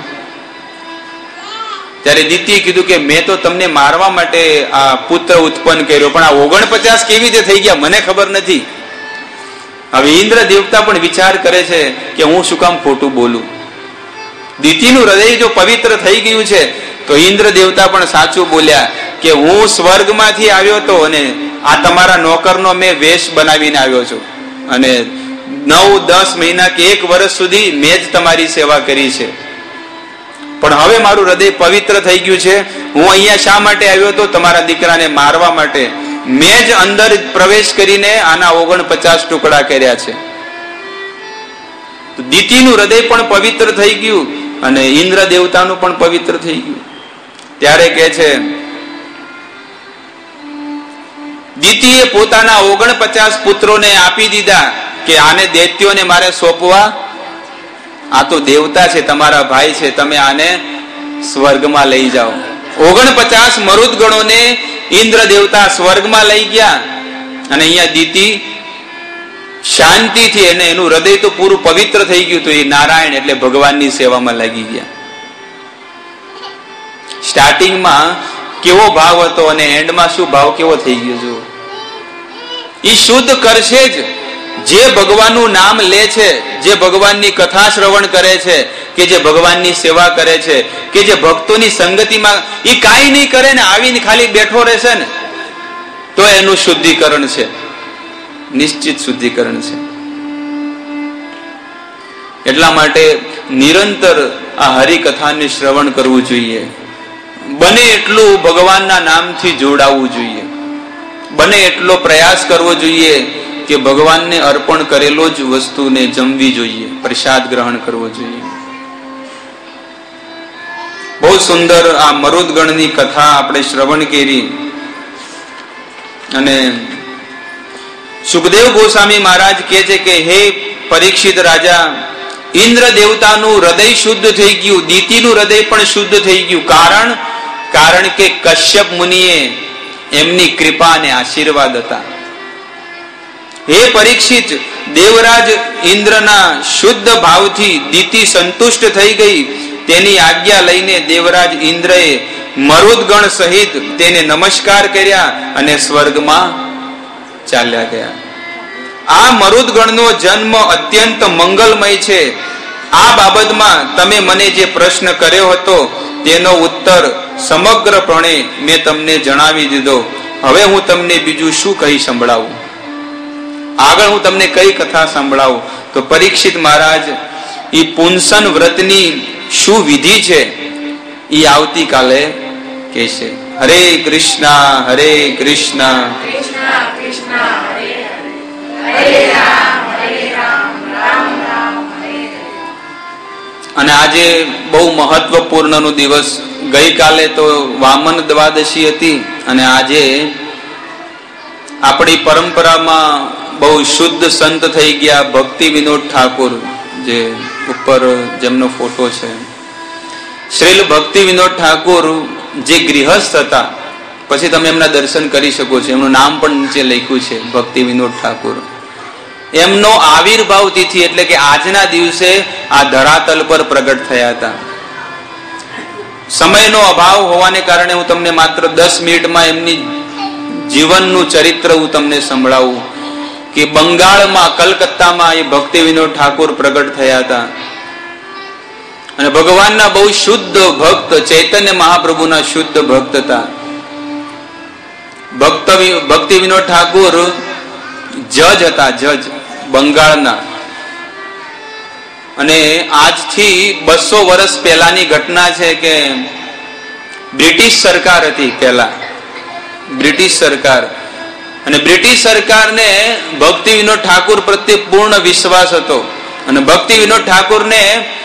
S1: ત્યારે દીતિએ કીધું કે મેં તો તમને મારવા માટે આ પુત્ર ઉત્પન્ન કર્યો, પણ આ ઓગણપચાસ કેવી રીતે થઈ ગયા મને ખબર નથી. હવે ઇન્દ્ર દેવતા પણ વિચાર કરે છે કે હું શું કામ ખોટું બોલું. દીતિનું હૃદય જો પવિત્ર થઈ ગયું છે તો ઇન્દ્ર દેવતા પણ સાચું બોલ્યા કે હું સ્વર્ગમાંથી આવ્યો હતો અને આ તમારા નોકરનો મેં વેશ બનાવીને આવ્યો છું. અને નવ દસ મહિના કે એક વર્ષ સુધી મેં જ તમારી સેવા કરી છે, પણ હવે મારું હૃદય પવિત્ર થઈ ગયું છે. હું અહીંયા શા માટે આવ્યો હતો? તમારા દીકરાને મારવા માટે. મેં જ અંદર પ્રવેશ કરીને આના ઓગણપચાસ ટુકડા કર્યા છે. દીતિનું હૃદય પણ પવિત્ર થઈ ગયું અને ઇન્દ્ર દેવતાનું પણ પવિત્ર થઈ ગયું. ત્યારે કે છે દીતિએ પોતાના ઓગણપચાસ પુત્રોને આપી દીધા કે આને દૈત્યોને મારે સોંપવા. આ તો દેવતા છે, તમારા ભાઈ છે, તમે આને સ્વર્ગમાં લઈ જાઓ. ઓગણપચાસ મરુદગણોને ઇન્દ્ર દેવતા સ્વર્ગમાં લઈ ગયા. અને અહીંયા દીતિ શાંતિથી, એને એનું હૃદય તો પૂરું પવિત્ર થઈ ગયું હતું. એ નારાયણ એટલે ભગવાનની સેવામાં લાગી ગયા. સ્ટાર્ટિંગમાં કેવો ભાવ હતો અને એન્ડમાં શું ભાવ કેવો થઈ ગયો જો. એ શુદ્ધ કરશે જ જે ભગવાનનું નામ લે છે, જે ભગવાનની કથા શ્રવણ કરે છે, કે જે ભગવાનની સેવા કરે છે, કે જે ભક્તોની સંગતિમાં એ કાંઈ નહીં કરે ને આવીને ખાલી બેઠો રહેશે ને તો એનું શુદ્ધિકરણ છે, નિશ્ચિત શુદ્ધિકરણ છે. એટલા માટે નિરંતર આ હરિકથાને શ્રવણ કરવું જોઈએ. બને એટલું ભગવાનના નામથી જોડાવવું જોઈએ. બને એટલો પ્રયાસ કરવો જોઈએ કે ભગવાનને અર્પણ કરેલો જ વસ્તુને જમવી જોઈએ, પ્રસાદ ગ્રહણ કરવો જોઈએ. બહુ સુંદર આ મરુદગણની કથા આપણે શ્રવણ કરી. અને સુખદેવ ગોસ્વામી મહારાજ કહે છે કે હે પરીક્ષિત રાજા, ઇન્દ્ર દેવતાનું હૃદય શુદ્ધ થઈ ગયું, દીતિનું હૃદય પણ શુદ્ધ થઈ ગયું. કારણ કારણ કે કશ્યપ મુનિએ એમની કૃપા અને આશીર્વાદ હતા. હે પરીક્ષિત, દેવરાજ ઇન્દ્રના શુદ્ધ ભાવથી દીતિ સંતુષ્ટ થઈ ગઈ. તેની આજ્ઞા લઈને દેવરાજ ઇન્દ્રએ મરુદગણ સહિત તેને નમસ્કાર કર્યા અને સ્વર્ગમાં ચાલ્યા ગયા. આ મરુદગણનો જન્મ અત્યંત મંગલમય છે. આ બાબતમાં તમે મને જે પ્રશ્ન કર્યો હતો તેનો ઉત્તર સમગ્રપણે મેં તમને જણાવી દીધો. હવે હું તમને બીજું શું કહી સંભળાવું? આગળ હું તમને કઈ કથા સંભળાવું? તો પરીક્ષિત મહારાજ એ પુંસન વ્રતની શું વિધિ છે એ આવતીકાલે કહેશે. હરે કૃષ્ણ હરે કૃષ્ણ
S2: કૃષ્ણ કૃષ્ણ હરે હરે હરે રામ હરે રામ રામ રામ હરે હરે.
S1: અને આજે બહુ મહત્વપૂર્ણનો દિવસ. ગઈકાલે તો વામન દ્વાદશી હતી અને આજે આપણી પરંપરામાં બહુ શુદ્ધ સંત થઈ ગયા ભક્તિ વિનોદ ઠાકોર, જે ઉપર જેમનો ફોટો છે, શ્રીલ ભક્તિ વિનોદ ઠાકોર, જે ગૃહસ્થ હતા. પછી તમે એમના દર્શન કરી શકો છો. એમનું નામ પણ નીચે લખ્યું છે, ભક્તિ વિનોદ ઠાકોર. એમનો આવિર્ભાવ તિથિ એટલે કે આજના દિવસે આ ધરાતલ પર પ્રગટ થયા હતા. સમયનો અભાવ હોવાને કારણે હું તમને માત્ર દસ મિનિટમાં એમની જીવનનું ચરિત્ર હું તમને સંભળાવું કે બંગાળમાં કલકત્તામાં એ ભક્તિ વિનોદ ઠાકોર પ્રગટ થયા હતા અને ભગવાનના બહુ શુદ્ધ ભક્ત, ચૈતન્ય મહાપ્રભુના શુદ્ધ ભક્ત હતા. ભક્ત ભક્તિ વિનોદ ઠાકોર જજ હતા, જજ બંગાળના. અને આજથી બસો વર્ષ પહેલાની ઘટના છે કે બ્રિટિશ સરકાર હતી પહેલા, બ્રિટિશ સરકાર. અને બ્રિટિશ સરકારને ભક્તિ વિનોદ ઠાકોર પ્રત્યે પૂર્ણ વિશ્વાસ હતો. અને ભક્તિ વિનોદ ઠાકોરને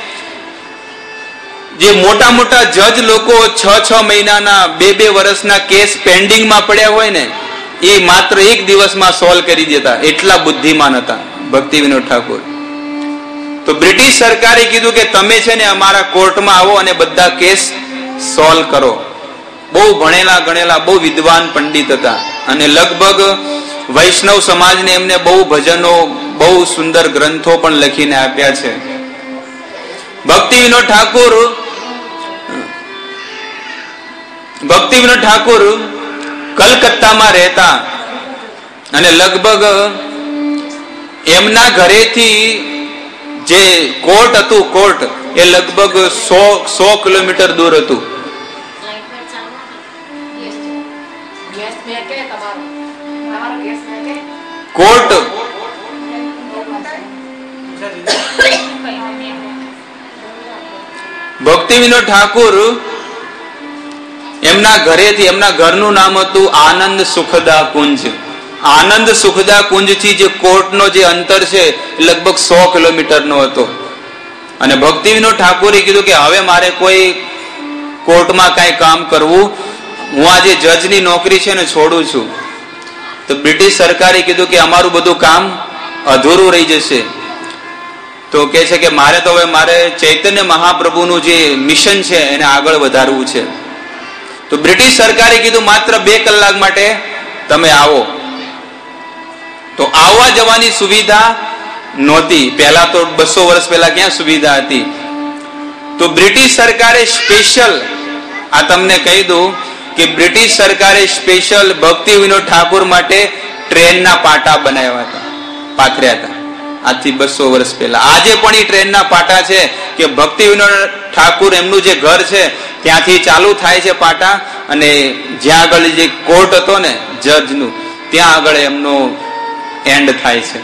S1: જે મોટા મોટા જજ લોકો છ છ મહિનાના બે બે વર્ષના કેસ પેન્ડિંગમાં પડ્યા હોય ને, એ માત્ર એક દિવસમાં સોલ્વ કરી દેતા. એટલા બુદ્ધિમાન હતા ભક્તિ વિનોદ ઠાકોર. તો બ્રિટિશ સરકારે કીધું કે તમે છે ને અમારા કોર્ટમાં આવો અને બધા કેસ સોલ્વ કરો. બહુ ભણેલા ગણેલા, બહુ વિદ્વાન પંડિત હતા. અને લગભગ વૈષ્ણવ સમાજને એમને બહુ ભજનો, બહુ સુંદર ગ્રંથો પણ લખીને આપ્યા છે. ભક્તિ વિનોદ ઠાકોર ભક્તિ વિનોદ ઠાકોર કલકત્તામાં રહેતા અને લગભગ એમના ઘરેથી જે કોર્ટ હતું, કોર્ટ એ લગભગ સો સો કિલોમીટર દૂર હતું. કોર્ટ ભક્તિ વિનોદ ઠાકોર એમના ઘરેથી, એમના ઘરનું નામ હતું આનંદ સુખદા કુંજ. આનંદ સુખદા કુંજ થી જે કોર્ટનો જે અંતર છે લગભગ સો કિલોમીટર નો હતો. અને ભક્તિ વિનોદ ઠાકોરે કીધું કે હવે મારે કોઈ કોર્ટમાં કઈ કામ કરવું, હું આ જે જજની નોકરી છે ને છોડું છું. તો બ્રિટિશ સરકારે કીધું કે અમારું બધું કામ અધૂરું રહી જશે. તો કે છે કે મારે તો હવે મારે ચૈતન્ય મહાપ્રભુનું જે મિશન છે એને આગળ વધારવું છે. તો બ્રિટિશ સરકારે કીધું માત્ર બે કલાક માટે તમે આવો. તો આવવા જવાની સુવિધા નહોતી. પહેલા તો બસો વર્ષ પહેલા ક્યાં સુવિધા હતી? તો બ્રિટિશ સરકારે સ્પેશિયલ, આ તમને કહી દઉં કે બ્રિટિશ સરકારે સ્પેશિયલ ભક્તિ વિનોદ ઠાકોર માટે ટ્રેનના પાટા બનાવ્યા હતા, પાથર્યા હતા આજથી બસો વર્ષ પહેલા. આજે પણ એ ટ્રેનના પાટા છે કે ભક્તિ વિનોદ ઠાકોર એમનું જે ઘર છે ત્યાંથી ચાલુ થાય છે પાટા, અને જ્યાં આગળ જે કોર્ટ હતો ને જજનું, ત્યાં આગળ એમનો એન્ડ થાય છે.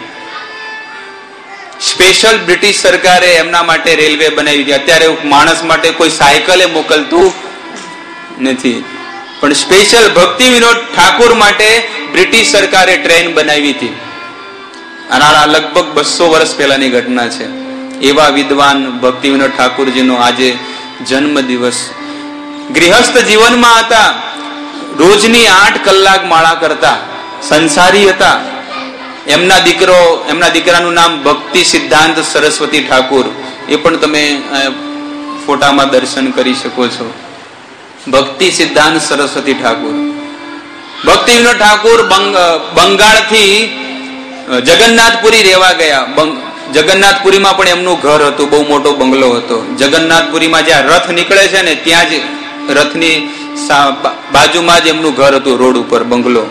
S1: સ્પેશિયલ બ્રિટિશ સરકારે એમના માટે રેલવે બનાવી હતી. અત્યારે માણસ માટે કોઈ સાયકલે મોકલતું નથી, પણ સ્પેશિયલ ભક્તિ વિનોદ ઠાકોર માટે બ્રિટિશ સરકારે ટ્રેન બનાવી હતી. અને આ લગભગ બસો વર્ષ પહેલાની ઘટના છે. એવા વિદ્વાન ભક્તિ વિનોદ ઠાકોરજીનો આજે જન્મ દિવસ. ગૃહસ્થ જીવનમાં હતા, રોજની આઠ કલાક માળા કરતા, સંસારી હતા. એમના દીકરો, એમના દીકરાનું નામ ભક્તિ સિદ્ધાંત સરસ્વતી ઠાકોર, એ પણ તમે ફોટામાં દર્શન કરી શકો છો. ભક્તિ સિદ્ધાંત સરસ્વતી ઠાકોર. ભક્તિ વિનોદ ઠાકોર બંગાળથી જગન્નાથપુરી રહેવા ગયા. જગન્નાથપુરીમાં પણ એમનું ઘર હતું, બહુ મોટો બંગલો હતો. જગન્નાથપુરીમાં જ્યાં રથ નીકળે છે ને ત્યાં જ રથની બાજુમાં જ એમનું ઘર હતું, રોડ ઉપર બંગલો.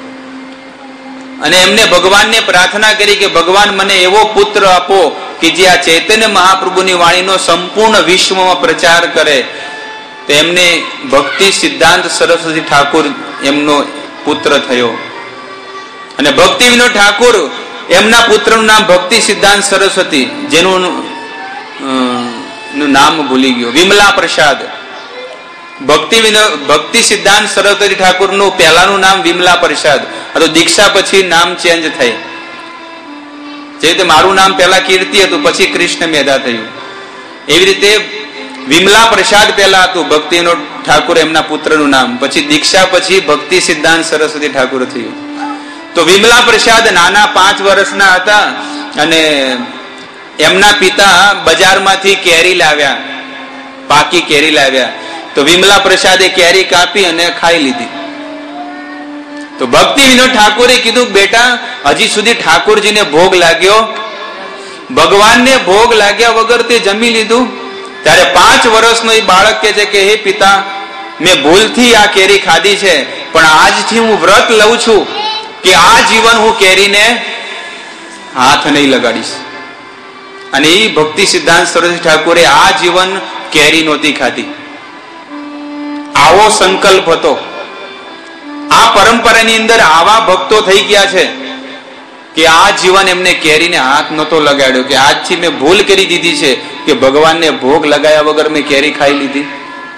S1: અને એમને ભગવાનને પ્રાર્થના કરી કે ભગવાન મને એવો પુત્ર આપો કે જે આ ચૈતન્ય મહાપ્રભુની વાણીનો સંપૂર્ણ વિશ્વમાં પ્રચાર કરે. તો એમને ભક્તિ સિદ્ધાંત સરસ્વતી ઠાકુર એમનો પુત્ર થયો. અને ભક્તિ વિનોદ ઠાકુર એમના પુત્રનું નામ ભક્તિ સિદ્ધાંત સરસ્વતી, જેનું નું નામ ભૂલી ગયો, વિમલા પ્રસાદ. ભક્તિ વિનોદ ભક્તિ સિદ્ધાંત સરસ્વતી ઠાકુર નું પહેલાનું નામ વિમલા પ્રસાદ, તો દીક્ષા પછી નામ ચેન્જ થઈ. જે રીતે મારું નામ પહેલા કીર્તિ હતું, પછી કૃષ્ણ મેધા થયું, એવી રીતે વિમલા પ્રસાદ પહેલા હતું ભક્તિ વિનોદ ઠાકુર એમના પુત્રનું નામ, પછી દીક્ષા પછી ભક્તિ સિદ્ધાંત સરસ્વતી ઠાકુર થયું. તો વિમલા પ્રસાદ નાના પાંચ વર્ષના હતા અને એમના પિતા બજારમાંથી કેરી લાવ્યા, પાકી કેરી લાવ્યા. તો વિમલા પ્રસાદે કેરી કાપી અને ખાઈ લીધી. તો ભક્તિ વિનોદ ઠાકોરે કીધું, બેટા હજી સુધી ઠાકોરજીને ભોગ લાગ્યો, ભગવાનને ભોગ લાગ્યા વગર તે જમી લીધું. ત્યારે પાંચ વર્ષનો એ બાળક કહે છે કે હે પિતા, મેં ભૂલથી આ કેરી ખાધી છે, પણ આજથી હું વ્રત લઉં છું કે આ જીવન હું કેરીને હાથ નહીં લગાડીશ. અને એ ભક્તિ સિદ્ધાંત સરસ્વતી ઠાકોરે આ જીવન કેરી નહોતી ખાધી. આવો સંકલ્પ હતો. આ પરંપરાની અંદર આવા ભક્તો થઈ ગયા છે કે આ જીવન એમને કેરીને હાથ નહોતો લગાડ્યો, કે આજથી મેં ભૂલ કરી દીધી છે કે ભગવાનને ભોગ લગાયા વગર મેં કેરી ખાઈ લીધી.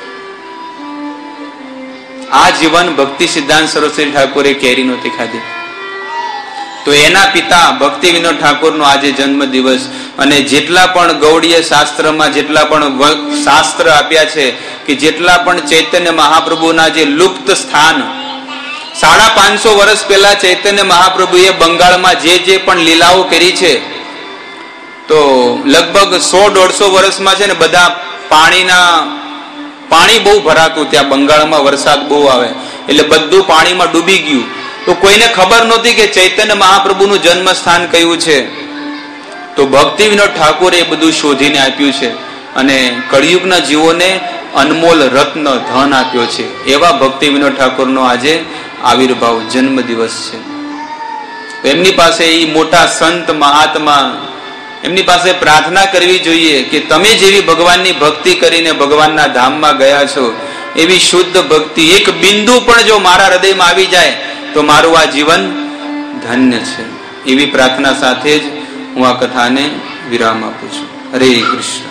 S1: આ જીવન ભક્તિ સિદ્ધાંત સરસ્વતી ઠાકોરે કેરી નહોતી ખાધી. તો એના પિતા ભક્તિ વિનોદ ઠાકોરનો આજે જન્મ દિવસ. અને જેટલા પણ ગૌડીય શાસ્ત્રમાં જેટલા પણ શાસ્ત્ર આપ્યા છે, કે જેટલા પણ ચૈતન્ય મહાપ્રભુના જે લુપ્ત સ્થાન, સાડા પાંચસો વર્ષ પહેલા ચૈતન્ય મહાપ્રભુએ બંગાળમાં જે જે પણ લીલાઓ કરી છે, તો લગભગ સો દોઢસો વર્ષમાં છે ને બધા પાણીના પાણી બહુ ભરાતું, ત્યાં બંગાળમાં વરસાદ બહુ આવે એટલે બધું પાણીમાં ડૂબી ગયું. તો કોઈને ખબર નહોતી કે ચૈતન્ય મહાપ્રભુનું જન્મ સ્થાન કયું છે. તો ભક્તિ વિનોદ ઠાકોરે એ બધું શોધીને આપ્યું છે અને કળિયુગના જીવોને અનમોલ રત્ન ધન આપ્યો છે. એવા ભક્તિ વિનોદ ઠાકોરનો આજે આવિર્ભાવ જન્મ દિવસ છે. એમની પાસે એ મોટા સંત મહાત્મા, એમની પાસે પ્રાર્થના કરવી જોઈએ કે તમે જેવી ભગવાનની ભક્તિ કરીને ભગવાનના ધામમાં ગયા છો, એવી શુદ્ધ ભક્તિ એક બિંદુ પણ જો મારા હૃદયમાં આવી જાય તો મારું આ જીવન ધન્ય છે. એવી પ્રાર્થના સાથે જ હું આ કથાને વિરામ આપું છું. હરે કૃષ્ણ.